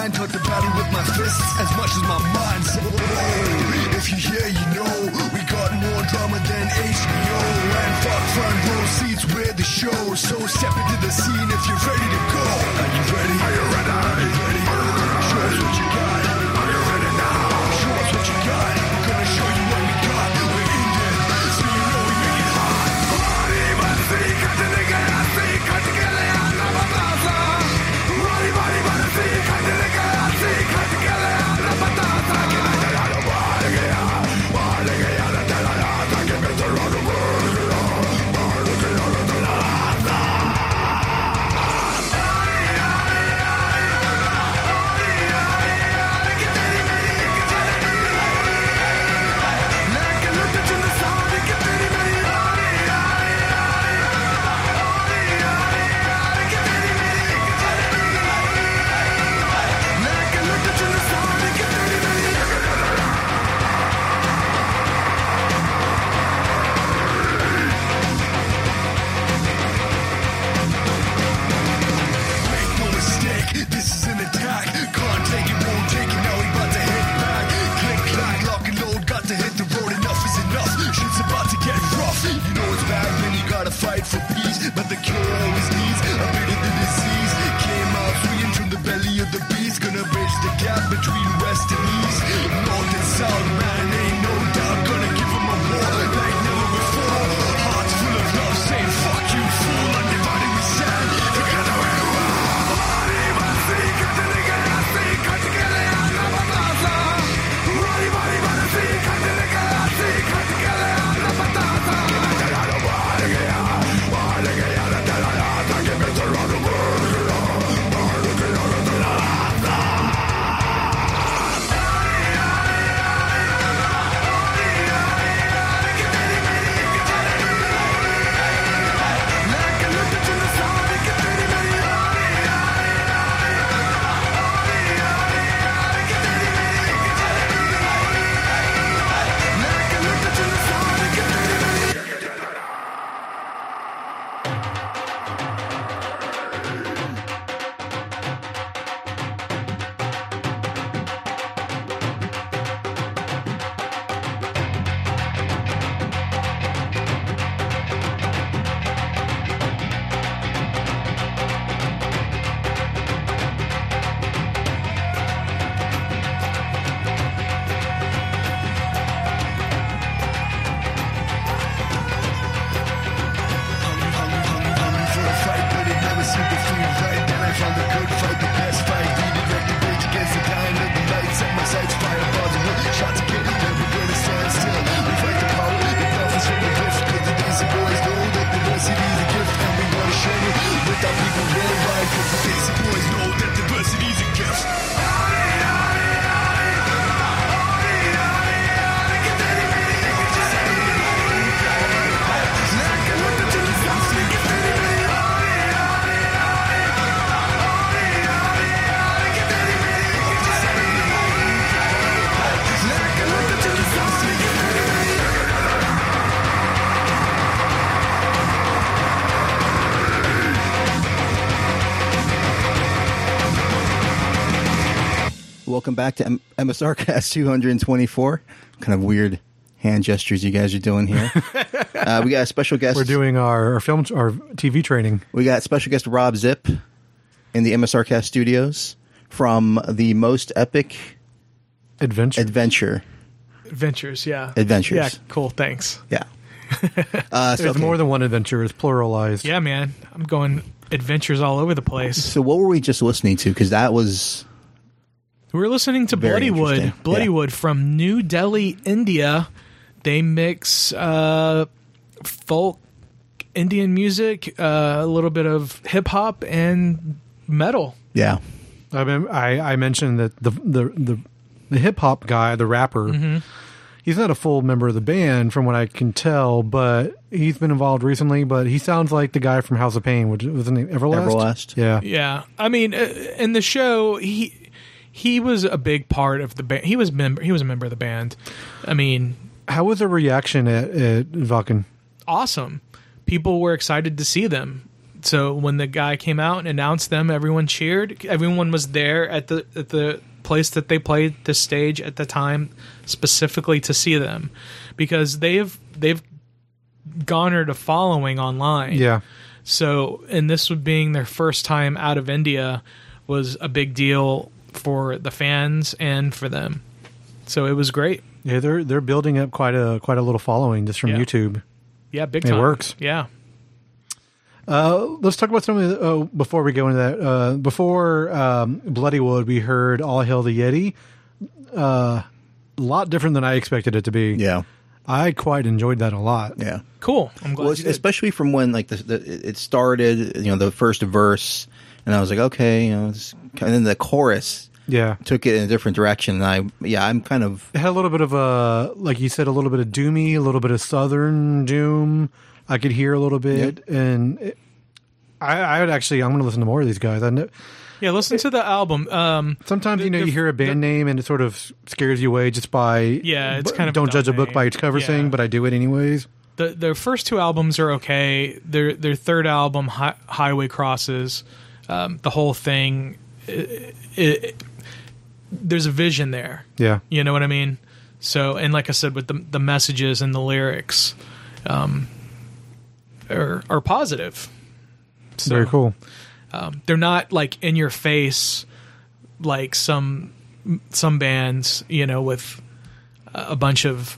line, taught to battle with my fists as much as my mind said. Oh, if you hear, you know, we got more drama than H B O. And fuck front row seats with the show. So step into the scene if you're ready to go. Are you ready? Are you ready? Are you ready? Show us what you got. Are you ready now? Show us what you got. We're gonna show you what we got. We're Indian, so you know we make it hot. Fight for peace, but the cure always needs a bit of the disease. Came out swinging from the belly of the beast, gonna bridge the gap between west and east, north and south. Man, ain't no doubt, gonna give them a war like never before. Hearts full of love, saying fuck you, fool. Undivided we stand, together we Welcome back to M- MSRcast two twenty-four. Kind of weird hand gestures you guys are doing here. uh, we got a special guest. We're doing our, our film, our T V training. We got special guest Rob Zip in the MSRcast studios from the Most Epic Adventure. Adventure. Adventures, yeah. Adventures. Yeah, cool, thanks. Yeah. Uh, so, There's okay. more than one adventure. It's pluralized. Yeah, man. I'm going adventures all over the place. So what were we just listening to? Because that was... We were listening to Very Bloodywood. interesting. Bloodywood Yeah. from New Delhi, India. They mix uh, folk, Indian music, uh, a little bit of hip hop, and metal. Yeah. I, mean, I I mentioned that the the the, the hip hop guy, the rapper, Mm-hmm. he's not a full member of the band from what I can tell, but he's been involved recently. But he sounds like the guy from House of Pain, which was his name Everlast. Everlast. Yeah. Yeah, I mean, uh, in the show, he he was a big part of the band. He was member. He was a member of the band. I mean, How was the reaction at, at Vakken? awesome. People were excited to see them. so when the guy came out and announced them, everyone cheered. Everyone was there at the at the place that they played the stage at the time, specifically to see them, because they've they've garnered a following online. Yeah. So, and this would being their first time out of India was a big deal for the fans and for them. So it was great. Yeah, they're they're building up quite a quite a little following just from Yeah. YouTube. Yeah, big It time. works. Yeah. Uh, let's talk about some of the, uh, before we go into that. Uh, before um, Bloodywood, we heard All Hail the Yeti. Uh, a lot different than I expected it to be. Yeah, I quite enjoyed that a lot. yeah. Cool. I'm glad Well, you did. especially from when like the, the it started, you know, the first verse, and I was like, okay, you know, it's, and then the chorus Yeah. took it in a different direction. And I, yeah, I'm kind of It had a little bit of a, like you said, a little bit of doomy, a little bit of southern doom. I could hear a little bit, and it, I, I would actually, I'm going to listen to more of these guys. I know, Yeah, listen to the album. Um, sometimes The- you know the- you hear a band the- name and it sort of scares you away just by Yeah, it's b- kind of a don't dumb judge a book name. by its cover Yeah. thing, but I do it anyways. the their first two albums are okay. Their their third album, Hi- Highway Crosses, um, the whole thing, it, it, there's a vision there. Yeah, You know what I mean? So, and like I said, with the the messages and the lyrics, um, are are positive. So, very cool. Um, they're not like in your face, like some some bands, you know, with a bunch of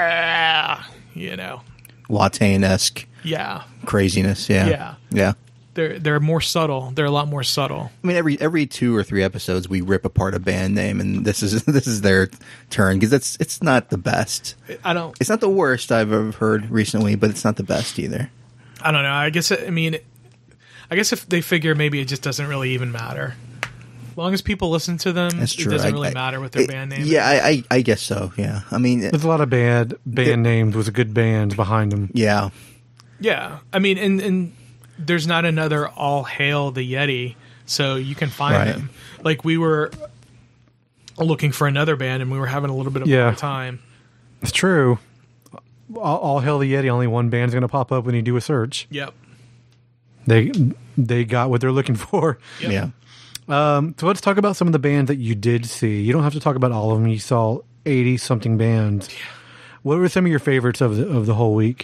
ah, you know, Watain-esque yeah, craziness. Yeah, Yeah. yeah. they're they're more subtle. They're a lot more subtle. I mean, every every two or three episodes, we rip apart a band name, and this is this is their turn because it's it's not the best. I don't. It's not the worst I've ever heard recently, but it's not the best either. I don't know. I guess. I mean, I guess if they figure maybe it just doesn't really even matter. As long as people listen to them, That's true. it doesn't I- really I- matter what their it- band name. Yeah, is. I, I I guess so. Yeah, I mean, There's a lot of bad band names with good bands behind them. yeah, Yeah, I mean, and and there's not another All Hail the Yeti, so you can find Right. them. Like we were looking for another band, and we were having a little bit of a Yeah. hard time. It's true. All, all Hail the Yeti. Only one band's going to pop up when you do a search. Yep. They they got what they're looking for. Yep. yeah. Um, so let's talk about some of the bands that you did see. You don't have to talk about all of them. You saw eighty something bands. What were some of your favorites of the of the whole week?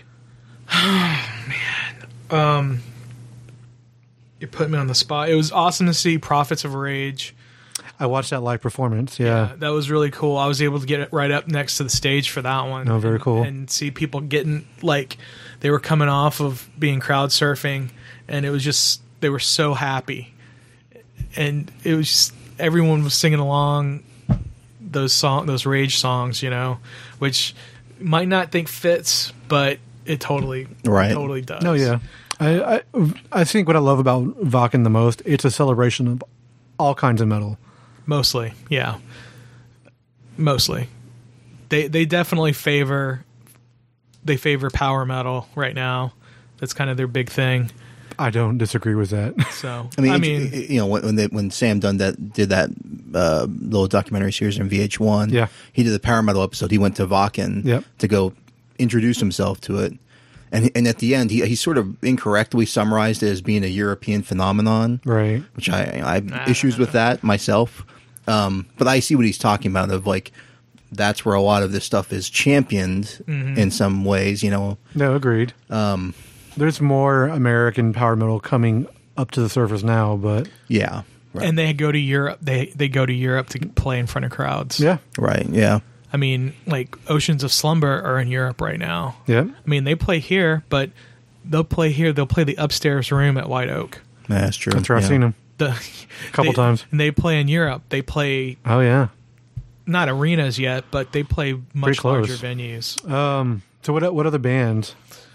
You put me on the spot. It was awesome to see Prophets of Rage. I watched that live performance. Yeah, That was really cool. I was able to get it right up next to the stage for that one. Oh, very and, cool. And see people getting, like, they were coming off of being crowd surfing, and it was just, they were so happy. And it was just, everyone was singing along those song, those Rage songs, you know, which might not think fits, but it totally, Right. it totally does. no, yeah. I, I I think what I love about Wacken the most, it's a celebration of all kinds of metal. Mostly, yeah. Mostly. They they definitely favor they favor power metal right now. That's kind of their big thing. I don't disagree with that. So I mean, I it- mean, it- you know, when when, they, when Sam Dunn that did that uh, little documentary series on V H one, Yeah. he did the power metal episode. He went to Wacken Yep. to go introduce himself to it, and and at the end, he he sort of incorrectly summarized it as being a European phenomenon, Right. which I I have issues with that myself. Um, but I see what he's talking about of like that's where a lot of this stuff is championed Mm-hmm. in some ways, you know. No, agreed. Um, There's more American power metal coming up to the surface now, but Yeah. Right. and they go to Europe. They they go to Europe to play in front of crowds. yeah, right. Yeah. I mean, like Oceans of Slumber are in Europe right now. yeah. I mean, they play here, but they'll play here. They'll play the upstairs room at White Oak. That's true. That's where I've Yeah. seen them. The A couple they- times. And they play in Europe. They play Oh yeah. not arenas yet, but they play much Pretty close. larger venues. Um. So what what other bands?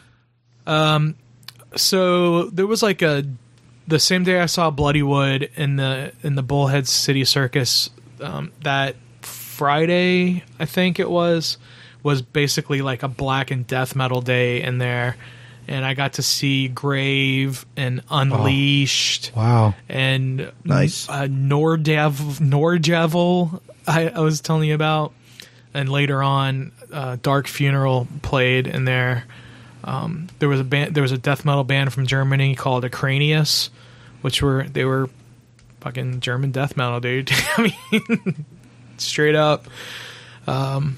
So there was like a the same day I saw Bloodywood in the in the Bullhead City Circus. Um, that Friday, I think it was, was basically like a black and death metal day in there, and I got to see Grave and Unleashed. Wow. And Nice. uh, Nordev Norjavel I, I was telling you about, and later on, uh, Dark Funeral played in there. Um, there was a band, there was a death metal band from Germany called Acranius, which were they were fucking German death metal, dude. I mean, straight up. Um,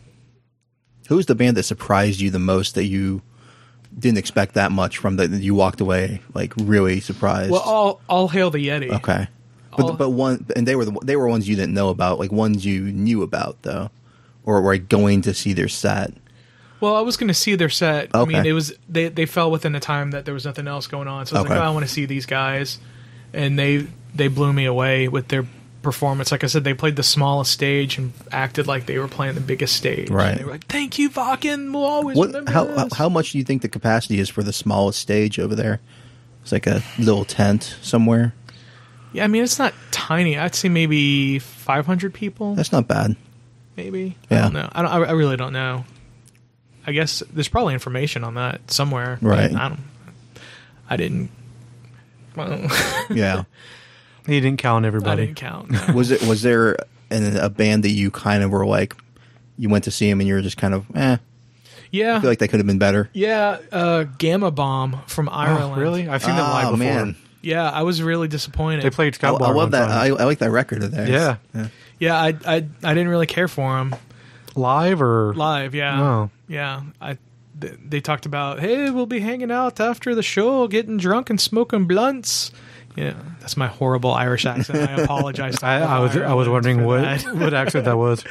Who was the band that surprised you the most that you didn't expect that much from? That you walked away like really surprised? well, all all hail the Yeti. okay, but all- but one and they were the, they were ones you didn't know about, like ones you knew about though, or were going to see their set. Well, I was going to see their set. I mean, Okay. it was they they fell within the time that there was nothing else going on. So I was Okay. like, oh, I want to see these guys, and they they blew me away with their performance. Like I said, they played the smallest stage and acted like they were playing the biggest stage. Right. And they were like, "Thank you, Vakken. We'll always What? remember How, this." how how much do you think the capacity is for the smallest stage over there? It's like a little tent somewhere. Yeah, I mean, it's not tiny. I'd say maybe five hundred people. That's not bad. Maybe. Yeah. I don't know. I, don't, I I really don't know. I guess there's probably information on that somewhere. but Right. I don't. I didn't. Well, Yeah. He didn't count I everybody. didn't count. no. Was it? Was there an, a band that you kind of were like, you went to see them and you were just kind of, eh, Yeah. I feel like they could have been better. Yeah, uh, Gamma Bomb from Ireland. Oh, really? I've seen them Oh, live before. man. Yeah, I was really disappointed. They played I, Scout I Bar love one that. I, time. I like that record of theirs. Yeah. yeah. Yeah, I, I I didn't really care for them Live or live. Yeah, Oh. yeah. I th- they talked about, hey, we'll be hanging out after the show, getting drunk and smoking blunts. Yeah, that's my horrible Irish accent. I apologize. to I, I all was I was Irelanders wondering for what that. what accent that was.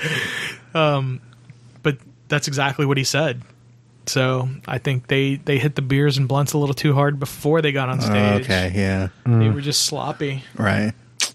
But that's exactly what he said. So I think they, they hit the beers and blunts a little too hard before they got on stage. Okay. Yeah. They were just sloppy. Right.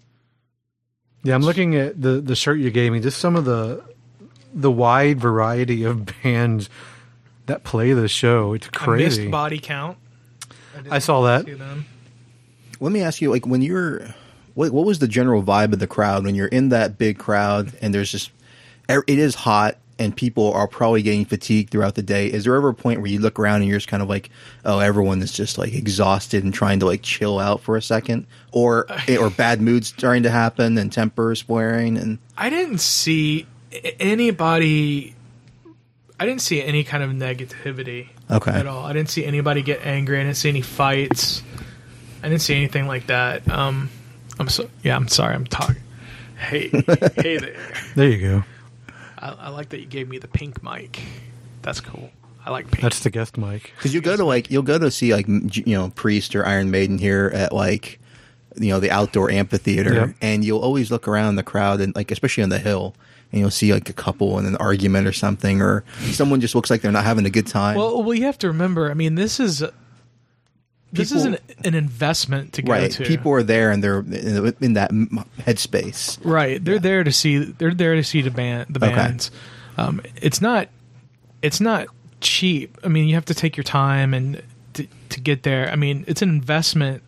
Yeah, I'm looking at the the shirt you gave me. Just some of the the wide variety of bands that play the show. It's I crazy. missed Body Count. didn't I saw that. see them. Let me ask you, like, when you're, what, what was the general vibe of the crowd when you're in that big crowd and there's just, it is hot and people are probably getting fatigued throughout the day? Is there ever a point where you look around and you're just kind of like, oh, everyone is just like exhausted and trying to like chill out for a second, or or bad moods starting to happen and tempers flaring? And I didn't see a- anybody. I didn't see any kind of negativity Okay. at all. I didn't see anybody get angry. I didn't see any fights. I didn't see anything like that. Um, I'm so yeah. I'm sorry. I'm talking. Hey, hey there. There you go. I, I like that you gave me the pink mic. That's cool. I like pink. That's the guest mic. because you go to like you'll go to see like m- you know Priest or Iron Maiden here at like you know the outdoor amphitheater, Yeah. and you'll always look around the crowd and like especially on the hill, and you'll see like a couple in an argument or something, or someone just looks like they're not having a good time. well, well, you have to remember. I mean, this is this is an, People- an investment to go right, to. people are there and they're in, in that m- headspace. Right. They're there to see. They're there to see the band. The Okay. bands. Um, it's not. It's not cheap. I mean, you have to take your time and to, to get there. I mean, it's an investment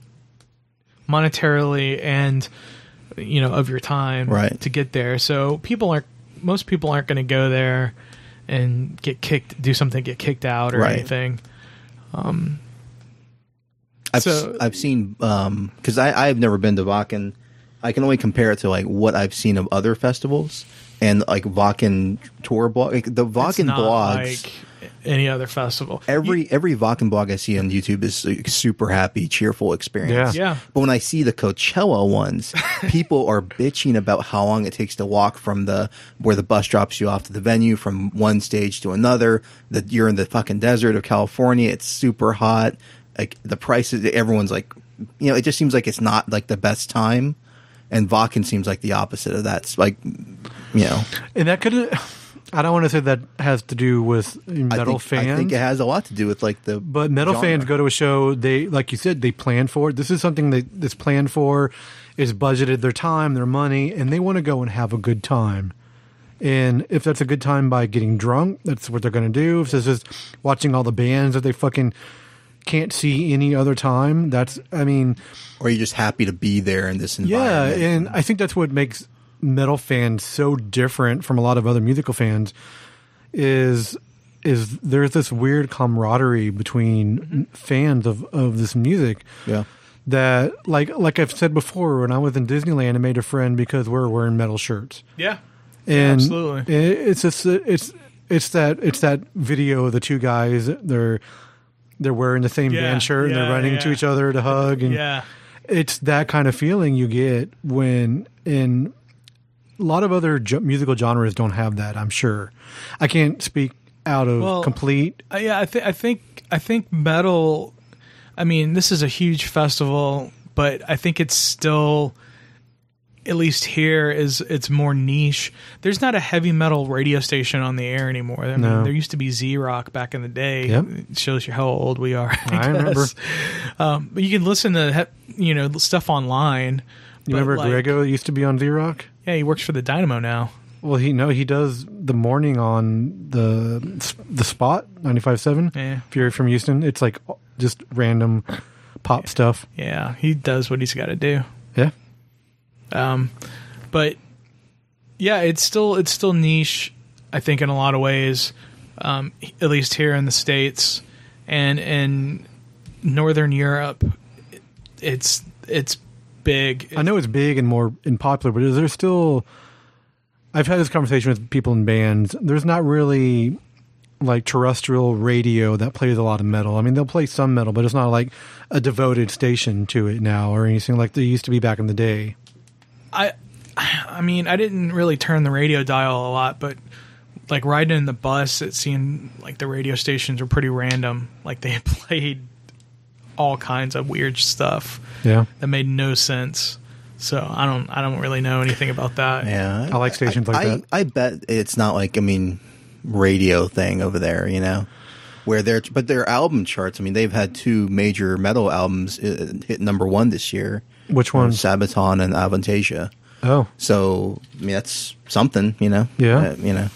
monetarily and you know of your time Right. to get there. So people aren't. Most people aren't going to go there and get kicked. Do something. Get kicked out or Right. anything. I've So- I've seen um because I I've never been to Vakken. I can only compare it to like what I've seen of other festivals and like Vakken tour blog. Like, the It's Vakken not blogs. like any other festival. Every every Vakken blog I see on YouTube is a super happy, cheerful experience. Yeah. Yeah. But when I see the Coachella ones, people are bitching about how long it takes to walk from the where the bus drops you off to the venue from one stage to another. That you're in the fucking desert of California. It's super hot. Like the prices, everyone's like, you know, it just seems like it's not like the best time. And Vakken seems like the opposite of that. It's like, you know, And that could. I don't want to say that has to do with I metal think, fans. I think it has a lot to do with like the. But metal genre. fans go to a show, they like you said, they plan for it. This is something that, that's planned for, is budgeted their time, their money, and they want to go and have a good time. And if that's a good time by getting drunk, that's what they're going to do. If it's just watching all the bands that they fucking can't see any other time, that's, I mean, Or you're just happy to be there in this yeah, environment. and I think that's what makes metal fans so different from a lot of other musical fans is is there's this weird camaraderie between fans of, of this music Yeah. that like like I've said before, when I was in Disneyland I made a friend because we're wearing metal shirts. Yeah. And Absolutely. it- it's just it's it's that it's that video of the two guys, they're they're wearing the same Yeah, band shirt and yeah, they're running to yeah. each other to hug. And Yeah. it's that kind of feeling you get when in a lot of other ge- musical genres don't have that. I'm sure. I can't speak out of Well, complete. Uh, yeah, I think I think I think metal. I mean, this is a huge festival, but I think it's still, at least here, is it's more niche. There's not a heavy metal radio station on the air anymore. I mean, No. there used to be Z Rock back in the day. Yep. It shows you how old we are. I, I remember. guess. Um, but you can listen to he- you know stuff online. You but, remember like, Grego used to be on V-Rock? Yeah, he works for the Dynamo now. Well, he no, he does the morning on the the spot ninety-five point seven. Yeah. If you're from Houston, it's like just random pop stuff. Yeah, he does what he's got to do. Yeah. Um, but yeah, it's still it's still niche, I think, in a lot of ways. Um, at least here in the States and in Northern Europe, it's it's big. I know it's big and more and popular, but is there still? I've had this conversation with people in bands. There's not really like terrestrial radio that plays a lot of metal. I mean, they'll play some metal, but it's not like a devoted station to it now or anything like they used to be back in the day. I, I mean, I didn't really turn the radio dial a lot, but like riding in the bus, it seemed like the radio stations were pretty random. Like they played all kinds of weird stuff Yeah. that made no sense. So I don't, I don't really know anything about that. Yeah, I like stations like I, that. I bet it's not like, I mean, radio thing over there, you know, where they're, but their album charts. I mean, they've had two major metal albums uh, hit number one this year. Which ones? Sabaton and Avantasia. Oh, So, I mean, that's something, you know. Yeah. Uh, you know.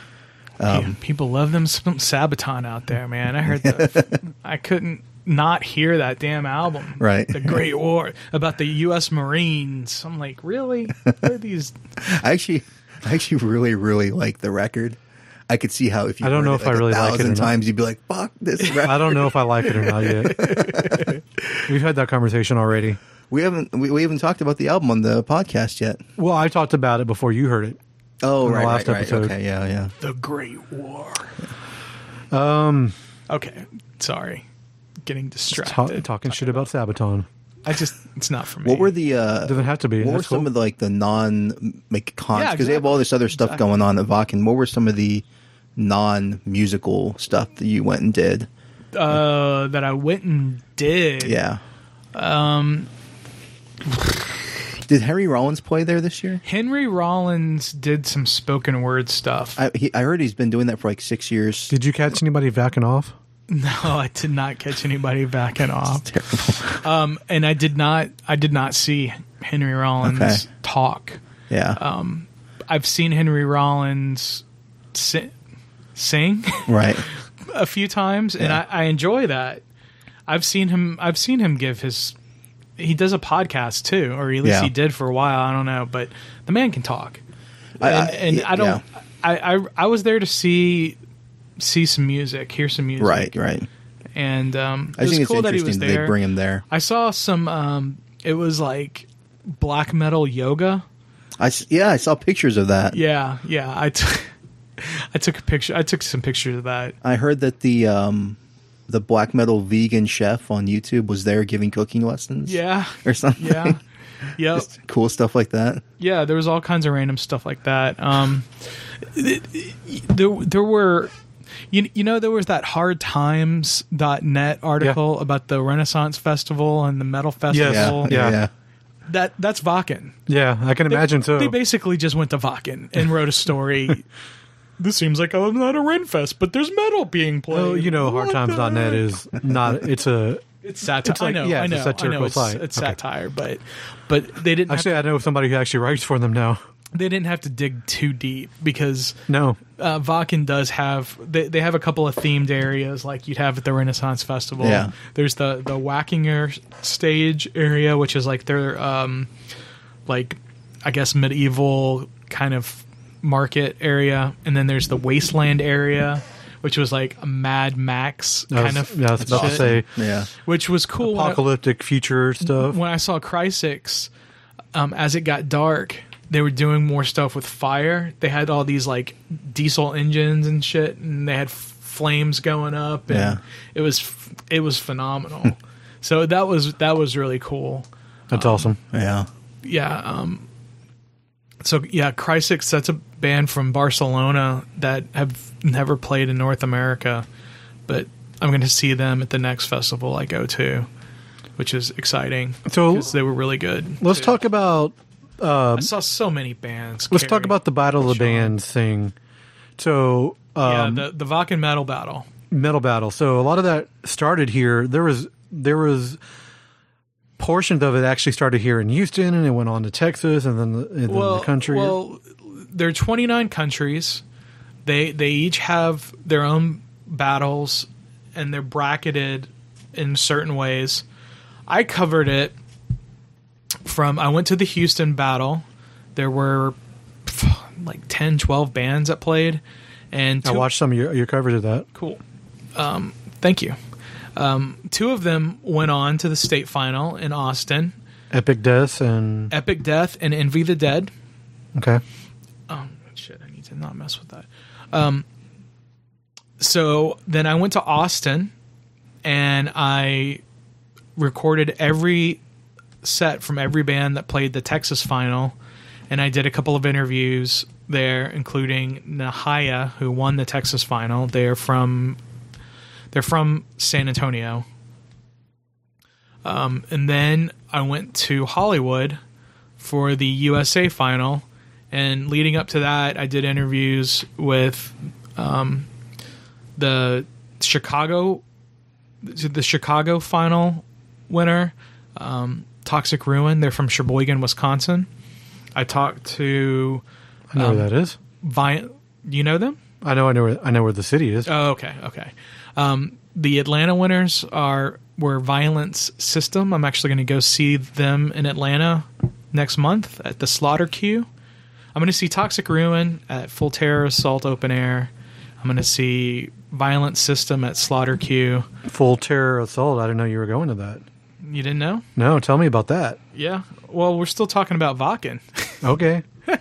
Yeah, people love them some Sabaton out there, man. I heard the, I couldn't not hear that damn album. Right. The Great War about the U S Marines. I'm like, really? What are these? I actually, I actually really, really like the record. I could see how if you I don't heard know it if I like really a like it or thousand not. times, you'd be like, "Fuck this record." I don't know if I like it or not yet. We've had that conversation already. We haven't, we, we haven't talked about the album on the podcast yet. Well, I talked about it before you heard it. Oh, In the right, last right, right. episode. Okay, yeah, yeah. The Great War. Um, Okay, sorry. Getting ta- distracted. talking shit about Sabaton. I just, it's not for me. What were the? Uh, Doesn't have to be. What were That's some cool. of the, like the non like cons? Yeah, Because they have exactly. all this other stuff Exactly. going on at Vakken. What were some of the non musical stuff that you went and did? uh, that I went and did? Yeah. Um. Did Henry Rollins play there this year? Henry Rollins did some spoken word stuff. I he, I heard he's been doing that for like six years. Did you catch anybody backing off? No, I did not catch anybody backing off. Um, and I did not. I did not see Henry Rollins Okay. talk. Yeah. I've seen Henry Rollins si- sing Right. a few times, and Yeah. I, I enjoy that. I've seen him. I've seen him give his. He does a podcast too, or at least Yeah. he did for a while. I don't know, but the man can talk, I- and, I- and I don't. yeah. I, I I was there to see see some music, hear some music, Right. Right. and um, it I was think it's cool that he interesting was that there. they bring him there. I saw some. Um, it was like black metal yoga. I s- yeah, I saw pictures of that. Yeah, yeah. I, t- I took a picture. I took some pictures of that. I heard that the um the black metal vegan chef on YouTube was there giving cooking lessons. Yeah, Or something. yeah, yep. Just cool stuff like that. Yeah, there was all kinds of random stuff like that. Um, it- it- there, there were, you, you know, there was that hard times dot net article about the Renaissance Festival and the metal festival. Yeah. yeah. That that's Vakken. Yeah, I can They- imagine so. They basically just went to Vakken and wrote a story. This seems like I'm not a Renfest, but there's metal being played. well, you know, What hardtimes dot net the heck? is not. It's a. It's satire. It's like- I know. yeah, I it's a know. I satirical know. It's, site. it's Okay. satire, but but they didn't. Actually, have I know somebody who actually writes for them now. to, they didn't have to dig too deep because No, uh, Vakken does have they, they have a couple of themed areas like you'd have at the Renaissance Festival. Yeah. There's the the Wackinger stage area, which is like their um like I guess medieval kind of market area, and then there's the Wasteland area, which was like a Mad Max I was, kind of yeah, I was about to shit, say Yeah. which was cool. when I- apocalyptic future stuff. when I saw Crysis, um, as it got dark, they were doing more stuff with fire. They had all these like diesel engines and shit, and they had f- flames going up, and Yeah. it was it was phenomenal. So that was that was really cool. That's awesome. Yeah. Yeah. Um, so yeah, Crysis, that's a band from Barcelona that have never played in North America, but I'm going to see them at the next festival I go to, which is exciting. So- because they were really good. Let's too. talk about I saw so many bands. let's talk Carrie, about the Battle of the Sean. Bands thing. So um, yeah, the the Vakken Metal Battle. metal battle. So a lot of that started here. There was there was portions of it actually started here in Houston, and it went on to Texas, and then the, and then Well, the country. well, there are twenty-nine countries. They they each have their own battles, and they're bracketed in certain ways. I covered it from. I went to the Houston battle. There were like ten, twelve bands that played, and I two, watched some of your, your coverage of that. Cool. Um, thank you. Um, two of them went on to the state final in Austin. Epic Death and Epic Death and Envy the Dead. okay, Oh, shit, I need to not mess with that. Um, so then I went to Austin, and I recorded every set from every band that played the Texas final, and I did a couple of interviews there, including Nahaya, who won the Texas final. They're from they're from San Antonio. Um, and then I went to Hollywood for the U S A final, and leading up to that, I did interviews with um, the Chicago the Chicago final winner, um, Toxic Ruin. They're from Sheboygan, Wisconsin. I talked to I know um, where that is. Vi- Do you know them? I know, I know, where, I know where the city is. Oh, okay, okay. Um, the Atlanta winners are were Violence System. I'm actually going to go see them in Atlanta next month at the Slaughter Q. I'm going to see Toxic Ruin at Full Terror Assault Open Air. I'm going to see Violence System at Slaughter Q. Full Terror Assault. I didn't know you were going to that. You didn't know? No, tell me about that. Yeah. Well, we're still talking about Vakken. Okay.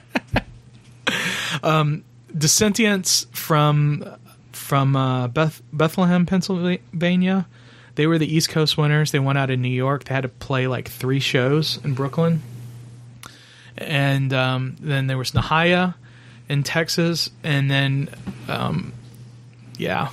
Dissentients from from uh, Beth- Bethlehem, Pennsylvania. They were the East Coast winners. They went out of New York. They had to play like three shows in Brooklyn. And um, then there was Nahaya in Texas. And then, um, yeah.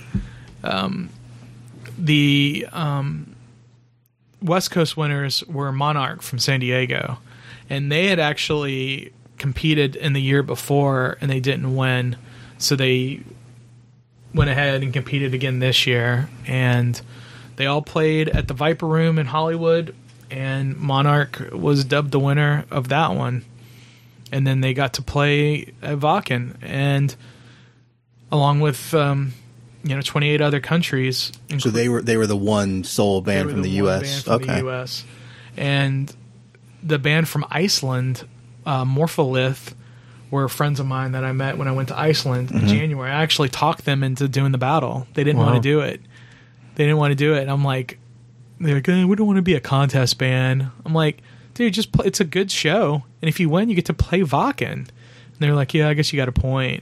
Um, the um, West Coast winners were Monarch from San Diego. And they had actually competed in the year before, and they didn't win. So they went ahead and competed again this year. And they all played at the Viper Room in Hollywood, and Monarch was dubbed the winner of that one. And then they got to play at Vakken, and along with um, you know twenty-eight other countries. So they were they were the one sole They band were from the, the U one S. band from Okay. the U S. And the band from Iceland, uh, Morpholith, were friends of mine that I met when I went to Iceland Mm-hmm. in January. I actually talked them into doing the battle. They didn't Wow. want to do it. They didn't want to do it. And I'm like, they're like, eh, we don't want to be a contest band. I'm like, dude, just play. It's a good show, and if you win, you get to play Vakken. And they're like, yeah, I guess you got a point.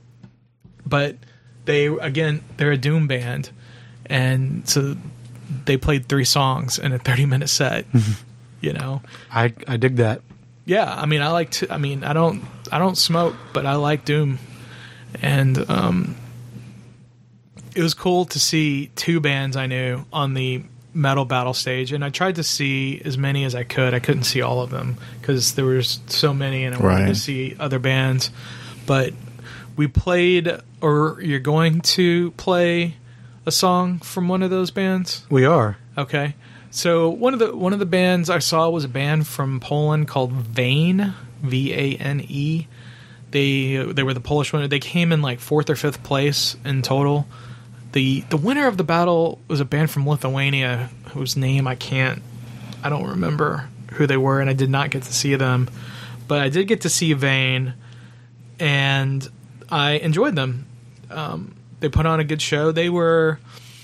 But they, again, they're a doom band, and so they played three songs in a thirty minute set. You know, I, I dig that. yeah. I mean, I like to. I mean, I don't. I don't smoke, but I like doom, and um, it was cool to see two bands I knew on the metal battle stage, and I tried to see as many as I could. I couldn't see all of them because there was so many, and I wanted Right. to see other bands. But we played, or you're going to play a song from one of those bands. We are. Okay. So one of the one of the bands I saw was a band from Poland called Vane, V A N E. They they were the Polish winner. They came in like fourth or fifth place in total. The the winner of the battle was a band from Lithuania whose name I can't I don't remember who they were, and I did not get to see them. But I did get to see Vane, and I enjoyed them. Um, they put on a good show. They were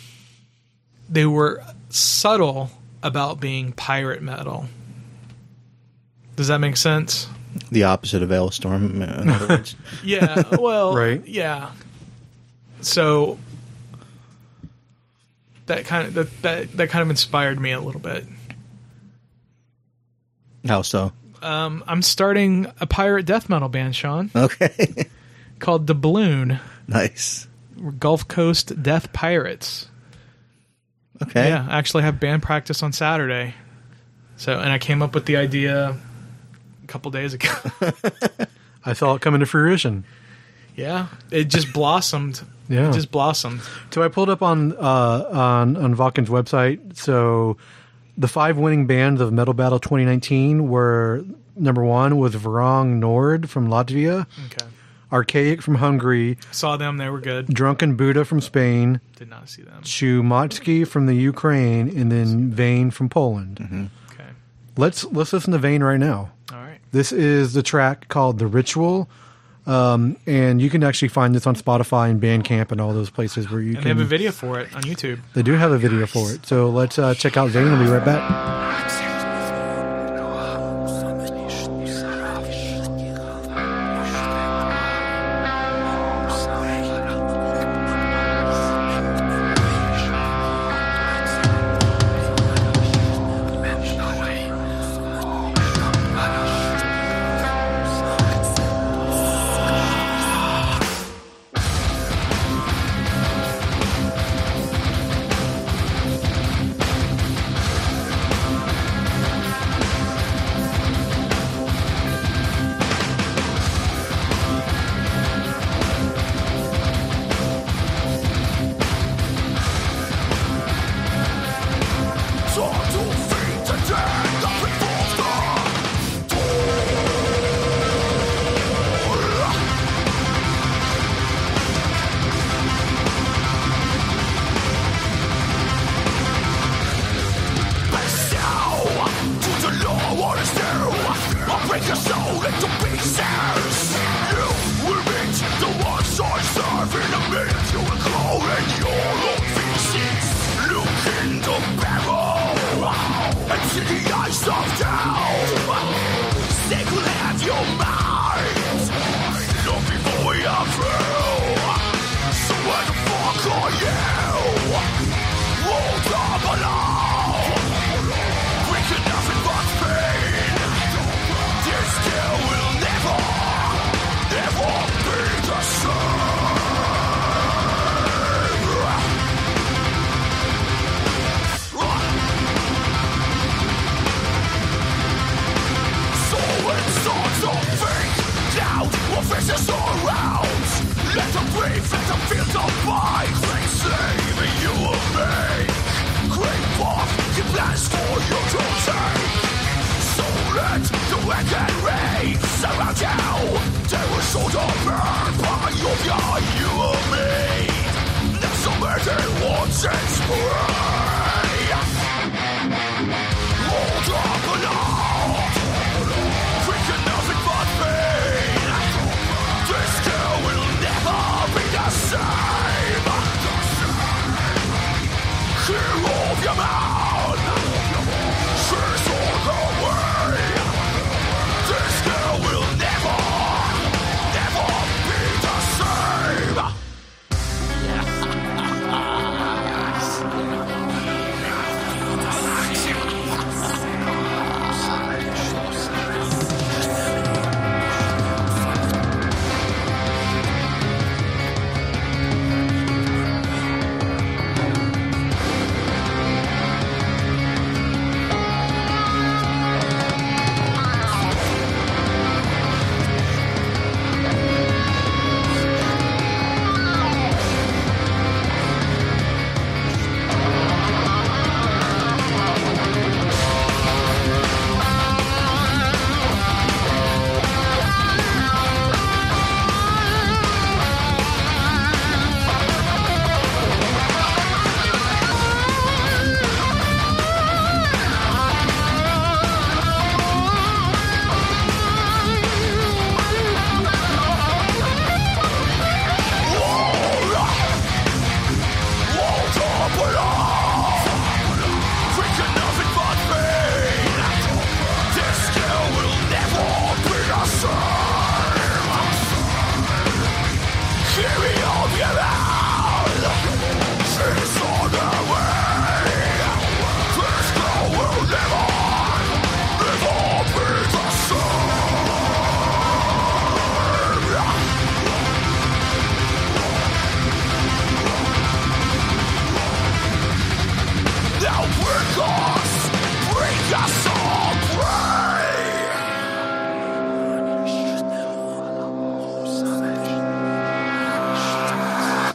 they were subtle about being pirate metal. Does that make sense? The opposite of Ailstorm, in other words. Yeah, well, Right. yeah. So that kind of that, that that kind of inspired me a little bit. How so? Um, I'm starting a pirate death metal band, Sean, Okay. called The Balloon. Nice. We're Gulf Coast Death Pirates. Okay. Yeah, I actually have band practice on Saturday. So, and I came up with the idea a couple days ago. I saw it come into fruition. Yeah, it just blossomed. Yeah. It just blossomed. So I pulled up on uh, on on Vulcan's website. So the five winning bands of Metal Battle twenty nineteen were, number one was Vrong Nord from Latvia, Okay. Archaic from Hungary, Saw them. They were good. Drunken Buddha from Spain, Did not see them. Chumatsky from the Ukraine, and then Vane from Poland. Okay. Let's let's listen to Vane right now. All right. This is the track called The Ritual. Um, and you can actually find this on Spotify and Bandcamp and all those places where you And can. they have a video for it on YouTube. They do have a video for it. So let's uh, check out Vane. I'll be right back.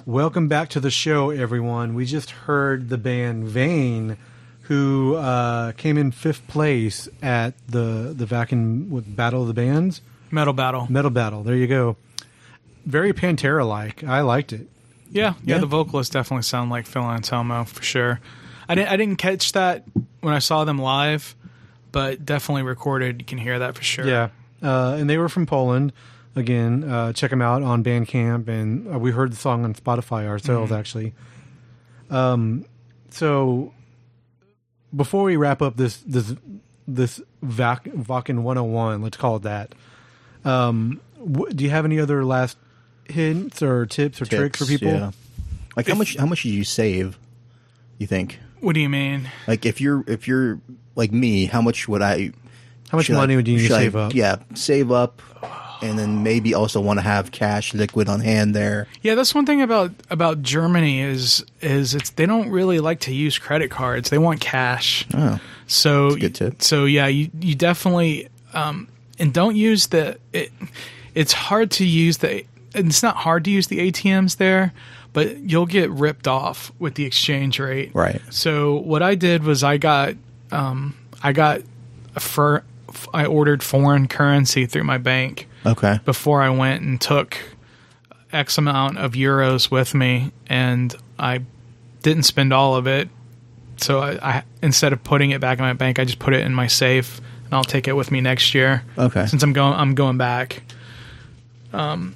Welcome back to the show, everyone. We just heard the band Vane, who uh, came in fifth place at the the Vakin with Battle of the Bands. Metal Battle. Metal Battle. There you go. Very Pantera-like. I liked it. Yeah, yeah, Yeah. the vocalists definitely sound like Phil Anselmo for sure. I didn't I didn't catch that when I saw them live, but definitely recorded. You can hear that for sure. Yeah, uh, and they were from Poland. Again, uh, check them out on Bandcamp, and uh, we heard the song on Spotify ourselves, Mm-hmm. actually. Um, so before we wrap up this this this Vac- Vakin one oh one, let's call it that. Um, wh- do you have any other last hints or tips or tricks for Tips, people? yeah. Like how much? How much did you save? You think? What do you mean? Like if you're if you're like me, how much would I? How much should money I, would you need to should I- save up? Yeah, save up, and then maybe also want to have cash liquid on hand there. Yeah, that's one thing about about Germany is is it's they don't really like to use credit cards. They want cash. Oh, So a good tip. So yeah, you you definitely um, and don't use the. It, it's hard to use the. And it's not hard to use the A T Ms there, but you'll get ripped off with the exchange rate. Right. So what I did was I got um, I got a fur, I ordered foreign currency through my bank okay. before I went and took X amount of euros with me, and I didn't spend all of it. So I, I instead of putting it back in my bank, I just put it in my safe, and I'll take it with me next year. Okay. Since I'm going, I'm going back. Um,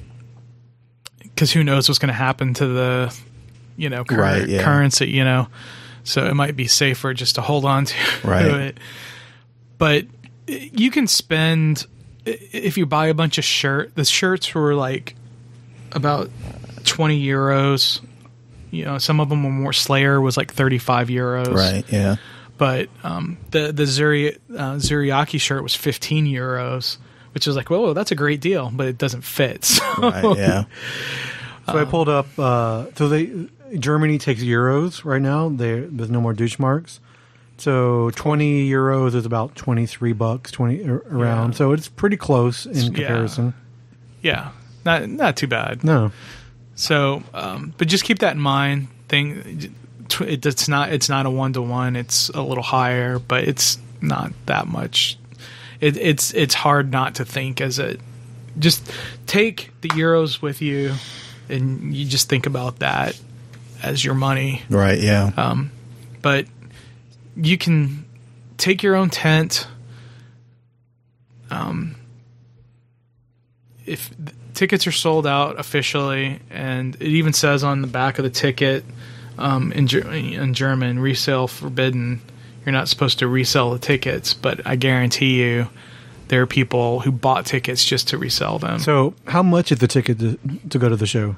because who knows what's going to happen to the, you know, current Right, yeah. currency, you know. So it might be safer just to hold on to Right. it. But you can spend if you buy a bunch of shirt. The shirts were like about twenty euros. You know, some of them were more. Slayer was like thirty-five euros. Right. Yeah. But um, the the Zuri, uh, Zuriaki shirt was fifteen euros, which was like, whoa, that's a great deal, but it doesn't fit. So, Right. Yeah. So I pulled up. Uh, so they Germany takes euros right now. There, there's no more Deutschmarks. So twenty euros is about twenty three bucks, twenty ar- around. Yeah. So it's pretty close in Yeah. comparison. yeah, not not too bad. No, So, um, but just keep that in mind. Thing, it, it's not it's not a one to one. It's a little higher, but it's not that much. It, it's it's hard not to think as a just take the euros with you, and you just think about that as your money. Right. Yeah. Um, but you can take your own tent. Um, if th- tickets are sold out officially, and it even says on the back of the ticket um, in, Ger- in German, resale forbidden. You're not supposed to resell the tickets, but I guarantee you there are people who bought tickets just to resell them. So how much is the ticket to, to go to the show?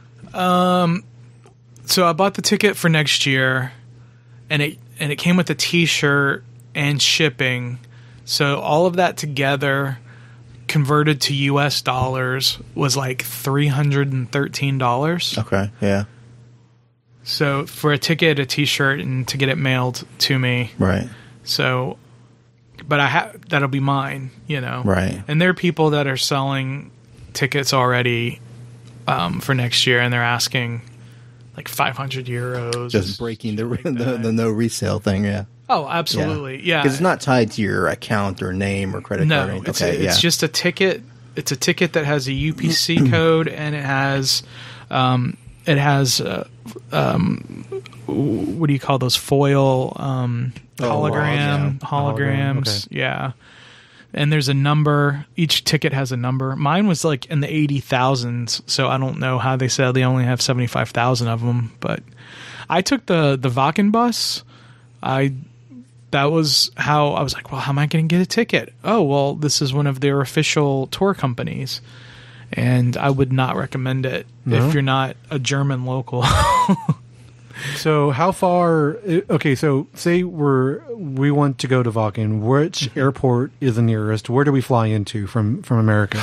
So I bought the ticket for next year, and it and it came with a T-shirt and shipping. So all of that together, converted to U S dollars, was like three hundred and thirteen dollars. Okay. Yeah. So for a ticket, a T-shirt, and to get it mailed to me. Right. So, but I have that'll be mine, you know. Right. And there are people that are selling tickets already um, for next year, and they're asking like five hundred euros. Just breaking the like the, that. the no resale thing. Yeah. Oh, absolutely, yeah. Because it's not tied to your account or name or credit no, card. Or anything. it's okay. a, it's yeah. just a ticket. It's a ticket that has a U P C code, and it has um, it has uh, um, what do you call those foil um, Oh, hologram yeah. holograms? Hologram, okay. Yeah. And there's a number. Each ticket has a number. Mine was like in the eighty thousands, so I don't know how they said they only have seventy five thousand of them. But I took the the Wacken bus. I that was how I was like, well, how am I going to get a ticket? Oh, well, this is one of their official tour companies, and I would not recommend it No? if you're not a German local. So how far? Okay, so say we're we want to go to Vakin. Which airport is the nearest? Where do we fly into from from America?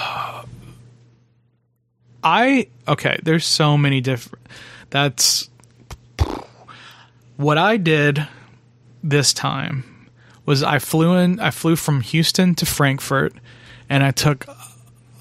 I okay, there's so many different that's what I did this time was I flew in I flew from Houston to Frankfurt, and I took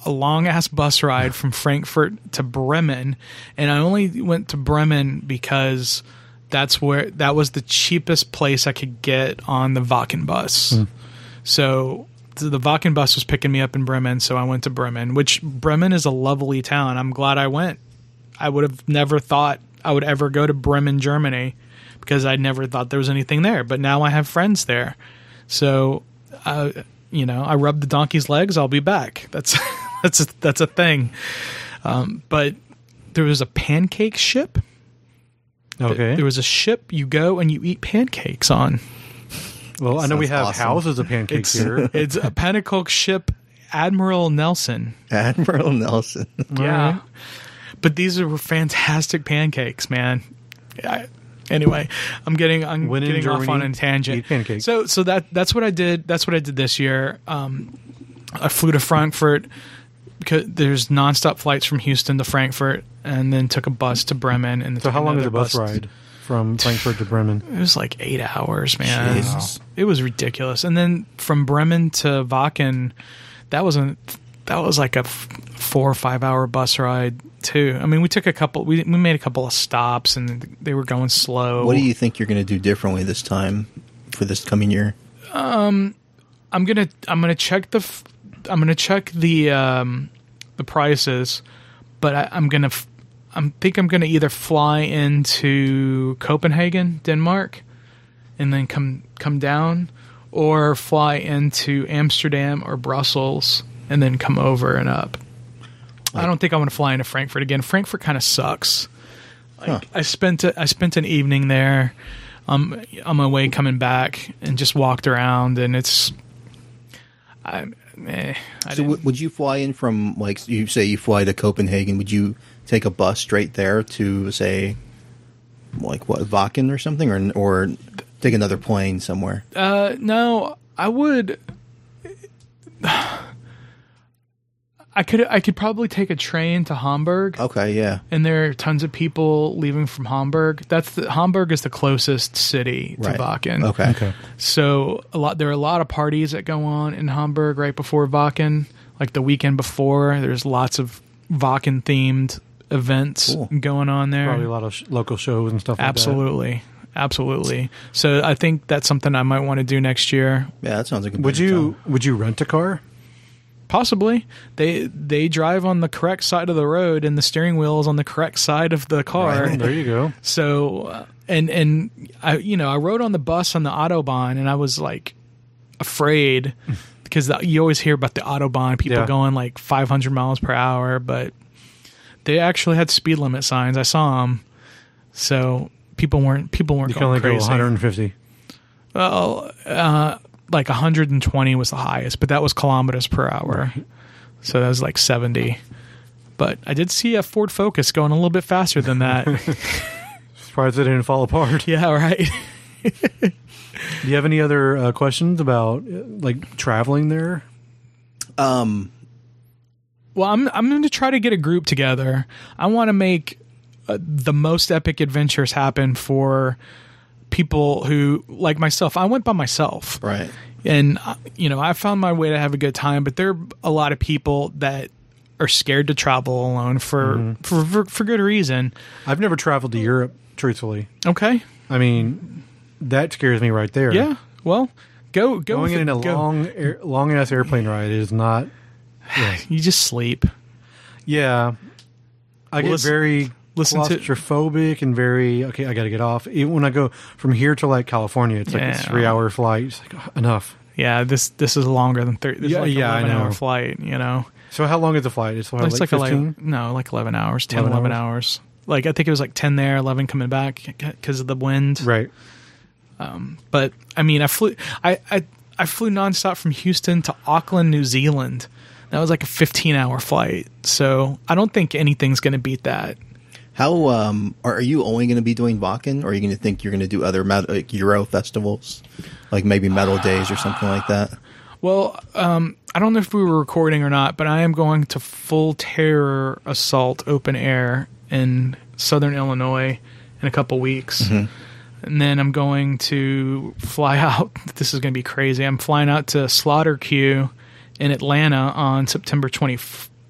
a long ass bus ride from Frankfurt to Bremen, and I only went to Bremen because that's where that was the cheapest place I could get on the Wacken bus. Mm. So the Wacken bus was picking me up in Bremen, so I went to Bremen, which Bremen is a lovely town. I'm glad I went. I would have never thought I would ever go to Bremen, Germany, because I never thought there was anything there. But now I have friends there. So, uh, you know, I rub the donkey's legs, I'll be back. That's that's a, that's a thing. Um, but there was a pancake ship. Okay. There was a ship you go and you eat pancakes on. Well, I know we have awesome. houses of pancakes It's, here. it's a pancake ship, Admiral Nelson. Admiral Nelson. Yeah. But these are fantastic pancakes, man. I, anyway, I'm getting I'm When in getting off Germany, on a tangent. eat pancakes. So so that that's what I did. That's what I did this year. Um, I flew to Frankfurt because there's nonstop flights from Houston to Frankfurt, and then took a bus to Bremen. And So how long is the bus to- ride from Frankfurt to Bremen? It was like eight hours, man. Jesus. It was ridiculous. And then from Bremen to Wacken, that wasn't. That was like a f- four or five hour bus ride too. I mean, we took a couple. We we made a couple of stops, and they were going slow. What do you think you're going to do differently this time for this coming year? I'm gonna I'm gonna check the f- I'm gonna check the um, the prices, but I, I'm gonna f- I'm think I'm gonna either fly into Copenhagen, Denmark, and then come come down, or fly into Amsterdam or Brussels and then come over and up. I don't think I want to fly into Frankfurt again. Frankfurt kind of sucks. Like, Huh. I spent a, I spent an evening there um, on my way coming back and just walked around, and it's I, eh, I So didn't- w- would you fly in from, like, you say you fly to Copenhagen, would you take a bus straight there to, say, like, what, Wacken or something? Or or take another plane somewhere? Uh, no, I would. I could I could probably take a train to Hamburg, Okay, yeah. and there are tons of people leaving from Hamburg. That's the, Hamburg is the closest city to Right. Wacken. Okay. Okay. So a lot there are a lot of parties that go on in Hamburg right before Wacken, like the weekend before. There's lots of Wacken themed events Cool. going on there. Probably a lot of sh- local shows and stuff like Absolutely. Absolutely. So I think that's something I might want to do next year. Yeah, that sounds like a that. Would better you time. would you rent a car? Possibly. They they drive on the correct side of the road, and the steering wheel is on the correct side of the car. Oh, there you go. So uh, and and I you know I rode on the bus on the Autobahn, and I was like afraid because the, you always hear about the Autobahn, people Yeah. going like five hundred miles per hour, but they actually had speed limit signs. I saw them, so people weren't people weren't You can going only crazy. go one hundred fifty. Well, uh, like one hundred twenty was the highest, but that was kilometers per hour. So that was like seventy. But I did see a Ford Focus going a little bit faster than that. Surprised it didn't fall apart. Yeah, right. Do you have any other uh, questions about uh, like traveling there? Um, Well, I'm I'm going to try to get a group together. I want to make uh, the most epic adventures happen for people who, like myself. I went by myself. right. And, uh, you know, I found my way to have a good time, but there are a lot of people that are scared to travel alone for, for, for, for good reason. I've never traveled to Europe, truthfully. Okay. I mean, that scares me right there. Yeah. Well, go, go. Going with in it. a Go. long, air, long ass airplane ride is not. You just sleep. Yeah, I get Listen- very listen to- claustrophobic and very okay. I got to get off. Even when I go from here to like California, it's like Yeah. a three hour flight. It's like oh, enough. Yeah. This, this is longer than thirty. This Yeah, is like yeah, I eleven hour know. flight, you know? So how long is the flight? It's, what, It's like like, fifteen. eleven, no, like eleven hours, ten, eleven eleven hours. Like, I think it was like ten there, eleven coming back because of the wind. Right. But I mean, I flew, I, I, I flew nonstop from Houston to Auckland, New Zealand. That was like a fifteen hour flight. So I don't think anything's going to beat that. How um are, are you only going to be doing Wacken, or are you going to think you're going to do other met- like Euro festivals, like maybe Metal Days or something like that? Well, um, I don't know if we were recording or not, but I am going to Full Terror Assault Open Air in Southern Illinois in a couple weeks. And then I'm going to fly out. This is going to be crazy. I'm flying out to Slaughter Q in Atlanta on September twenty,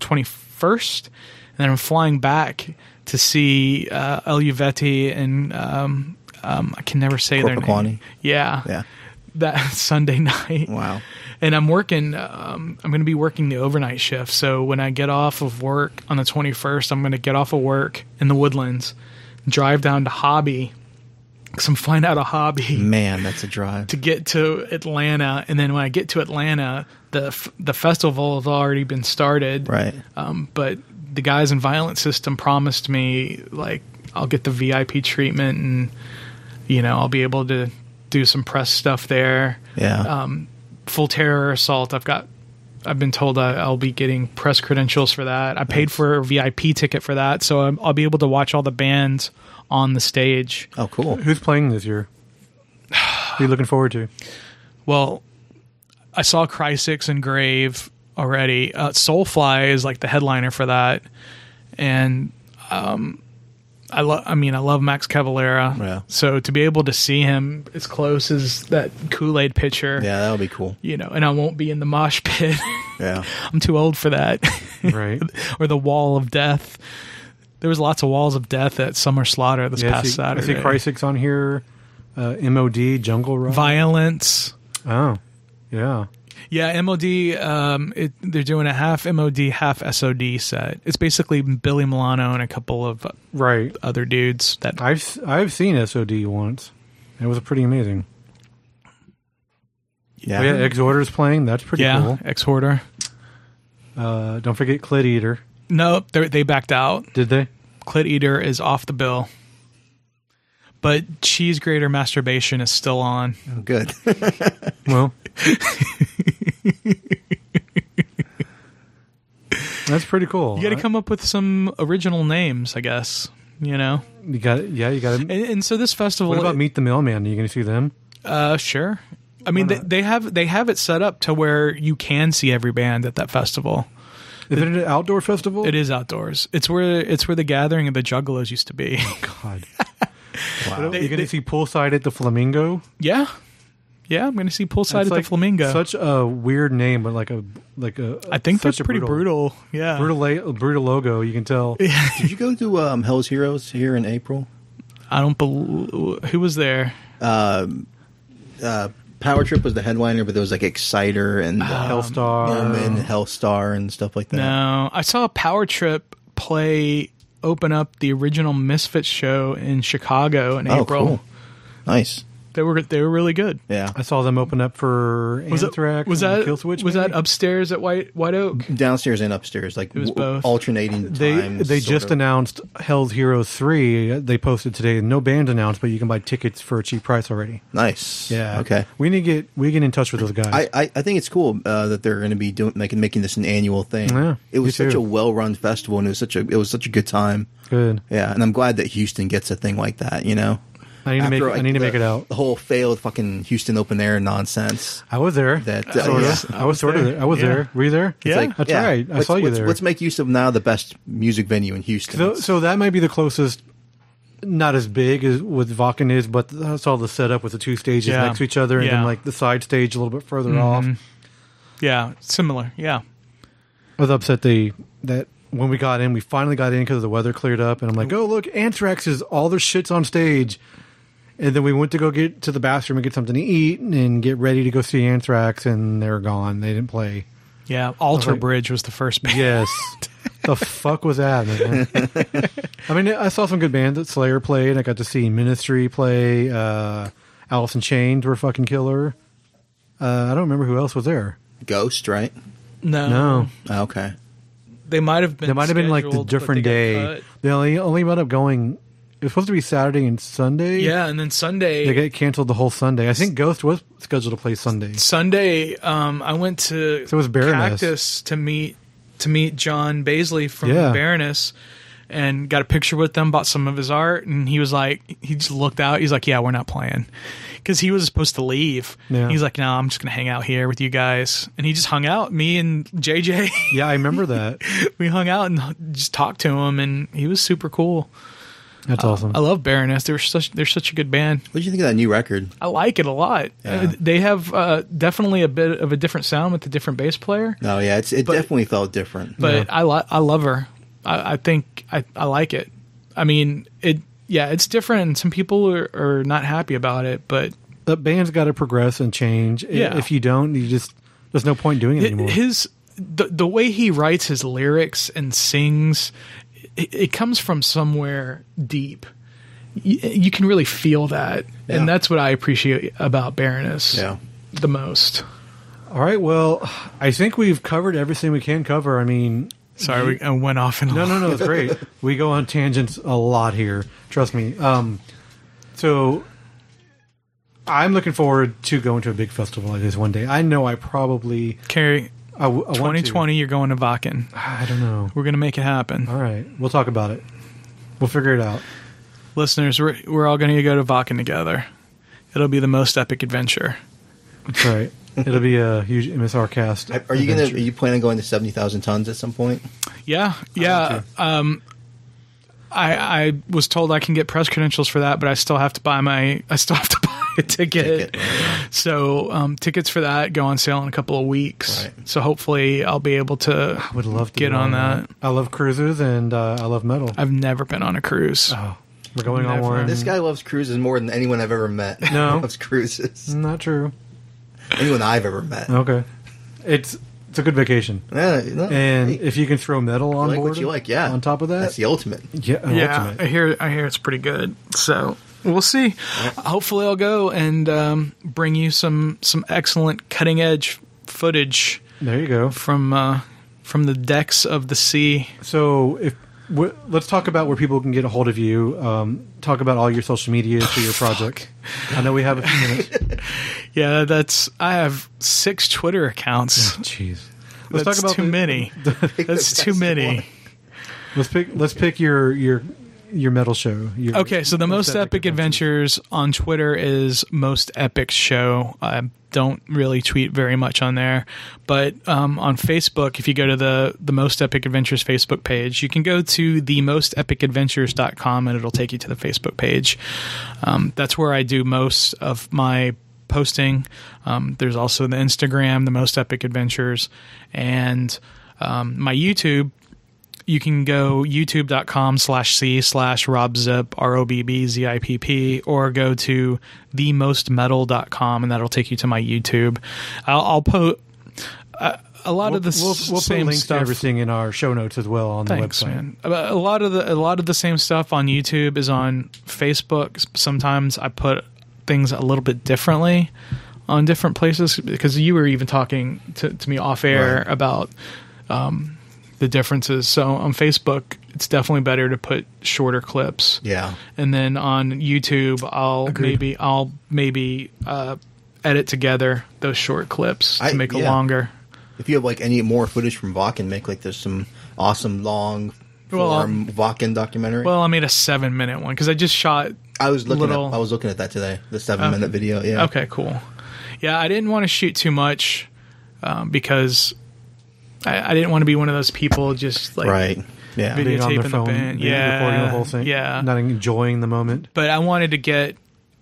twenty-first, and then I'm flying back to see uh, Elio Vetti and um, um, I can never say their Corpaquani. name. Yeah, Yeah. that Sunday night. Wow. And I'm working. Um, I'm going to be working the overnight shift. So when I get off of work on the twenty-first, I'm going to get off of work in the Woodlands, drive down to Hobby, because I'm flying out of Hobby Man, that's a drive. to get to Atlanta. And then when I get to Atlanta, the f- the festival has already been started. Right. Um, but the guys in Violent System promised me, like, I'll get the V I P treatment, and you know, I'll be able to do some press stuff there. Yeah. Um, Full Terror Assault, I've got. I've been told I, I'll be getting press credentials for that. I paid for a V I P ticket for that, so I'm, I'll be able to watch all the bands on the stage. Oh, cool. Who's playing this year? What are you looking forward to? Well, I saw Crysis and Grave already. Uh, Soulfly is like the headliner for that, and um, I love. I mean, I love Max Cavalera. Yeah. So to be able to see him as close as that Kool-Aid pitcher, Yeah, that'll be cool. you know, and I won't be in the mosh pit. Yeah. I'm too old for that. Right. Or the Wall of Death. There was lots of walls of death at Summer Slaughter this Yeah, I past see, I Saturday. see Crysis on here. Uh, M O D, Jungle Run. Violence. Oh, yeah. Yeah, M O D, um, it, they're doing a half M O D, half S O D set. It's basically Billy Milano and a couple of Right. other dudes. That I've I've seen S O D once. It was pretty amazing. Yeah. Oh, yeah, Exhorder's playing. That's pretty yeah, cool. Ex-Hoarder. Uh, don't forget Clit Eater. Nope, they they backed out. Did they? Clit Eater is off the bill. But Cheese Grater Masturbation is still on. Oh, good. Well, that's pretty cool. You got to come up with some original names, I guess. You know? You got yeah. You got. And, and so this festival... What about Meet the Mailman? Are you going to see them? Uh, sure. I mean, they, they have they have it set up to where you can see every band at that festival. Is it an outdoor festival? It is outdoors. It's where it's where the gathering of the Juggalos used to be. God. Wow. You're going to see Poolside at the Flamingo. yeah, yeah. I'm going to see Poolside That's at like the Flamingo. Such a weird name, but like a like a. I think such they're a pretty brutal. Yeah. Brutal, la- brutal logo. You can tell. Did you go to um, Hell's Heroes here in April? I don't believe who was there. Um, uh, Power Trip was the headliner, but there was like Exciter and uh, Hellstar. Omen, Hellstar, and stuff like that. No, I saw Power Trip play open up the original Misfits show in Chicago in Oh, April. cool. Nice. They were they were really good. Yeah. I saw them open up for Was Anthrax. that was and that Killswitch? was maybe? that upstairs at White White Oak? Downstairs and upstairs, like It was w- both. alternating the They times. they sort just of. announced Hell's Heroes three. They posted today. No bands announced, but you can buy tickets for a cheap price already. Nice. Yeah. Okay. We need to get we get in touch with those guys. I, I, I think it's cool uh, that they're going to be doing making making this an annual thing. Yeah, it was me such too. a well run festival, and it was such a it was such a good time. Good. Yeah, and I'm glad that Houston gets a thing like that. You know, I need to make After, I like, need to the- make it out. The whole failed fucking Houston open air nonsense. I was there. That uh, Sort yeah. of. I was sort of there. I was Yeah. there. Were you there? Yeah. Like, That's yeah, right. I let's- saw you let's, there. Let's make use of now the best music venue in Houston. So, so that might be the closest. Not as big as what Vakken is, but that's all the setup with the two stages Yeah. next to each other, and Yeah. then like the side stage a little bit further Mhm. off. Yeah, similar. Yeah. I was upset they that when we got in, we finally got in because the weather cleared up, and I'm like, oh look, Anthrax is all their shit's on stage. And then we went to go get to the bathroom and get something to eat and get ready to go see Anthrax, and they're gone. They didn't play. Yeah, Alter like- Bridge was the first band. Yes. The fuck was that, man? I mean, I saw some good bands that Slayer played. I got to see Ministry play. Uh, Alice in Chains were fucking killer. Uh, I don't remember who else was there. Ghost, right? No, No. Oh, okay. they might have been. They might have been like the scheduled, but different they got day. cut. They only, only wound up going. It was supposed to be Saturday and Sunday. Yeah, and then Sunday. They get canceled the whole Sunday. I think Ghost was scheduled to play Sunday. Sunday, um, I went to So it was Baroness. Cactus to meet to meet John Baisley from Yeah. Baroness, and got a picture with them. Bought some of his art, and he was like, he just looked out. He's like, "Yeah, we're not playing," because he was supposed to leave. Yeah. He's like, "No, I'm just gonna hang out here with you guys," and he just hung out. Me and J J, Yeah, I remember that. we hung out and just talked to him, and he was super cool. That's awesome. I love Baroness. They're such they're such a good band. What did you think of that new record? I like it a lot. Yeah. Uh, they have uh, definitely a bit of a different sound with the different bass player. No, yeah, it's it But- definitely felt different. But Yeah. I li- I love her. I, I think I, I like it. I mean, it. Yeah, it's different, and some people are, are not happy about it. But The band's got to progress and change. I- Yeah. If you don't, you just there's no point doing it anymore. his the the way he writes his lyrics and sings, it, it comes from somewhere deep. You, you can really feel that, Yeah. and that's what I appreciate about Baroness. Yeah. the most. All right. Well, I think we've covered everything we can cover. I mean, Sorry, we I went off and no, no, no. It's great. We go on tangents a lot here. Trust me. Um, so I'm looking forward to going to a big festival like this one day. I know I probably Carrie, I, w- I want to. twenty twenty, you're going to Vakken. I don't know. We're gonna make it happen. All right. We'll talk about it. We'll figure it out. Listeners, we're we're all going to go to Vakken together. It'll be the most epic adventure. That's right. It'll be a huge M S R cast. Are you gonna? adventure. Are you planning on going to seventy thousand tons at some point? Yeah, yeah. Um, I I was told I can get press credentials for that, but I still have to buy my I still have to buy a ticket. Ticket. So um, tickets for that go on sale in a couple of weeks. Right. So hopefully I'll be able to. I would love to get go on that. I love cruises and uh, I love metal. I've never been on a cruise. Oh, we're going on Never. one. This guy loves cruises more than anyone I've ever met. No. loves cruises. Not true. Anyone I've ever met. Okay. It's it's a good vacation. Yeah, no, And hey, if you can throw metal on like board what you like, yeah. on top of that, That's the ultimate. yeah, an Yeah, ultimate. I hear I hear it's pretty good. So we'll see. Hopefully, I'll go and um, bring you some some excellent cutting edge footage There you go. from uh, from the decks of the sea. So if w- let's talk about where people can get a hold of you. Um, talk about all your social media for your project. I know we have a few minutes. Yeah, that's I have six Twitter accounts. Jeez. Let's Let's that's talk about too the- many. That's too best many. one. Let's pick. Let's pick your your your metal show. Your Okay, so the most epic adventures on Twitter is most epic show. I don't really tweet very much on there, but um, on Facebook, if you go to the the Most Epic Adventures Facebook page, you can go to the most epic adventures dot com and it'll take you to the Facebook page. Um, that's where I do most of my posting. Um, there's also the Instagram, the Most Epic Adventures, and um, my YouTube. You can go youtube.com slash c slash robzip, R O B B Z I P P, or go to the most metal dot com, and that'll take you to my YouTube. I'll, I'll put uh, a lot We'll, of the s- we'll, we'll same put links stuff. to everything in our show notes as well on Thanks, the website. man. A a lot of the a lot of the same stuff on YouTube is on Facebook. Sometimes I put things a little bit differently on different places because you were even talking to, to me off air Right. about um, the differences. So on Facebook, it's definitely better to put shorter clips. Yeah. And then on YouTube, I'll Agreed. maybe I'll maybe uh, edit together those short clips to I- make it yeah. longer. If you have like any more footage from Vakken, make like there's some awesome long Well, form Vakken documentary. Well, I made a seven minute one because I just shot. I was looking little- at I was looking at that today. The seven Okay. minute video. Yeah. Okay, cool. Yeah, I didn't want to shoot too much um, because I, I didn't want to be one of those people just like Right. Yeah. Video- Being on their Videotaping the phone, band. being Yeah, recording the whole thing, yeah. not enjoying the moment. But I wanted to get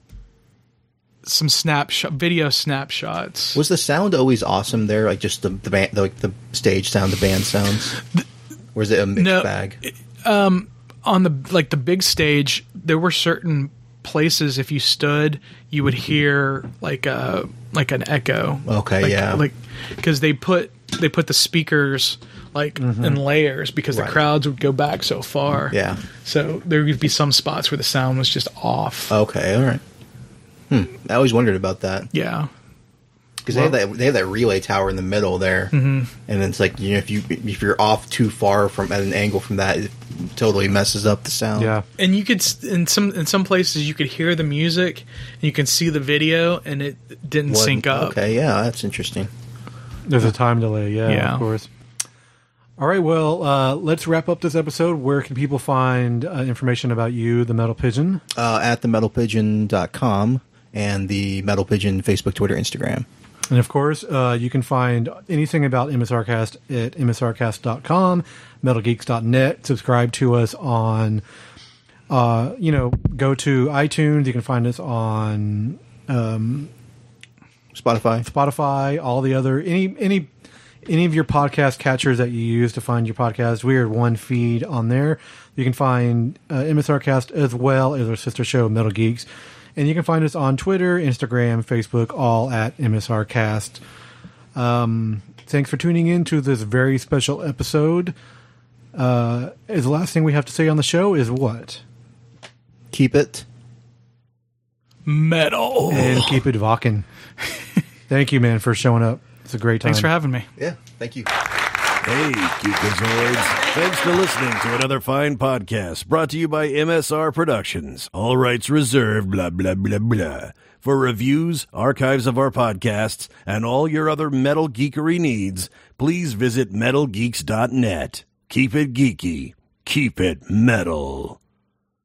some snapshot video snapshots. Was the sound always awesome there? Like just the the band, the, like the stage sound, the band sounds. Or is it a mixed No, bag? On the like the big stage, there were certain places if you stood, you would hear like a like an echo. Okay, like, yeah. like because they put they put the speakers like in layers because Right. the crowds would go back so far. Yeah. So there would be some spots where the sound was just off. Okay. All right. Hmm. I always wondered about that Yeah. because they have that they have that relay tower in the middle there, mm-hmm. and it's like you know if you if you're off too far from at an angle from that, it totally messes up the sound. Yeah, And you could s- in some in some places you could hear the music and you can see the video and it didn't Wasn't- sync up. Okay. Yeah, that's interesting. there's a time delay. Yeah, Yeah. of course. All right, well, uh, let's wrap up this episode. Where can people find uh, information about you, the Metal Pigeon? Uh, at the metal pigeon dot com and the Metal Pigeon Facebook, Twitter, Instagram. And of course, uh, you can find anything about MSRcast at M S R cast dot com, metal geeks dot net. Subscribe to us on Uh, you know, go to iTunes. You can find us on um, Spotify. Spotify, all the other any any any of your podcast catchers that you use to find your podcast. We are one feed on there. You can find uh, MSRcast as well as our sister show Metal Geeks, and you can find us on Twitter, Instagram, Facebook, all at MSRcast. Um, thanks for tuning in to this very special episode. Uh, the last thing we have to say on the show is what? Keep it metal. And keep it Vakken. Thank you, man, for showing up. It's a great time. Thanks for having me. Yeah, thank you. Hey, Geekazoids. Thanks for listening to another fine podcast brought to you by M S R Productions. All rights reserved, blah, blah, blah, blah. For reviews, archives of our podcasts, and all your other metal geekery needs, please visit metal geeks dot net. Keep it geeky. Keep it metal.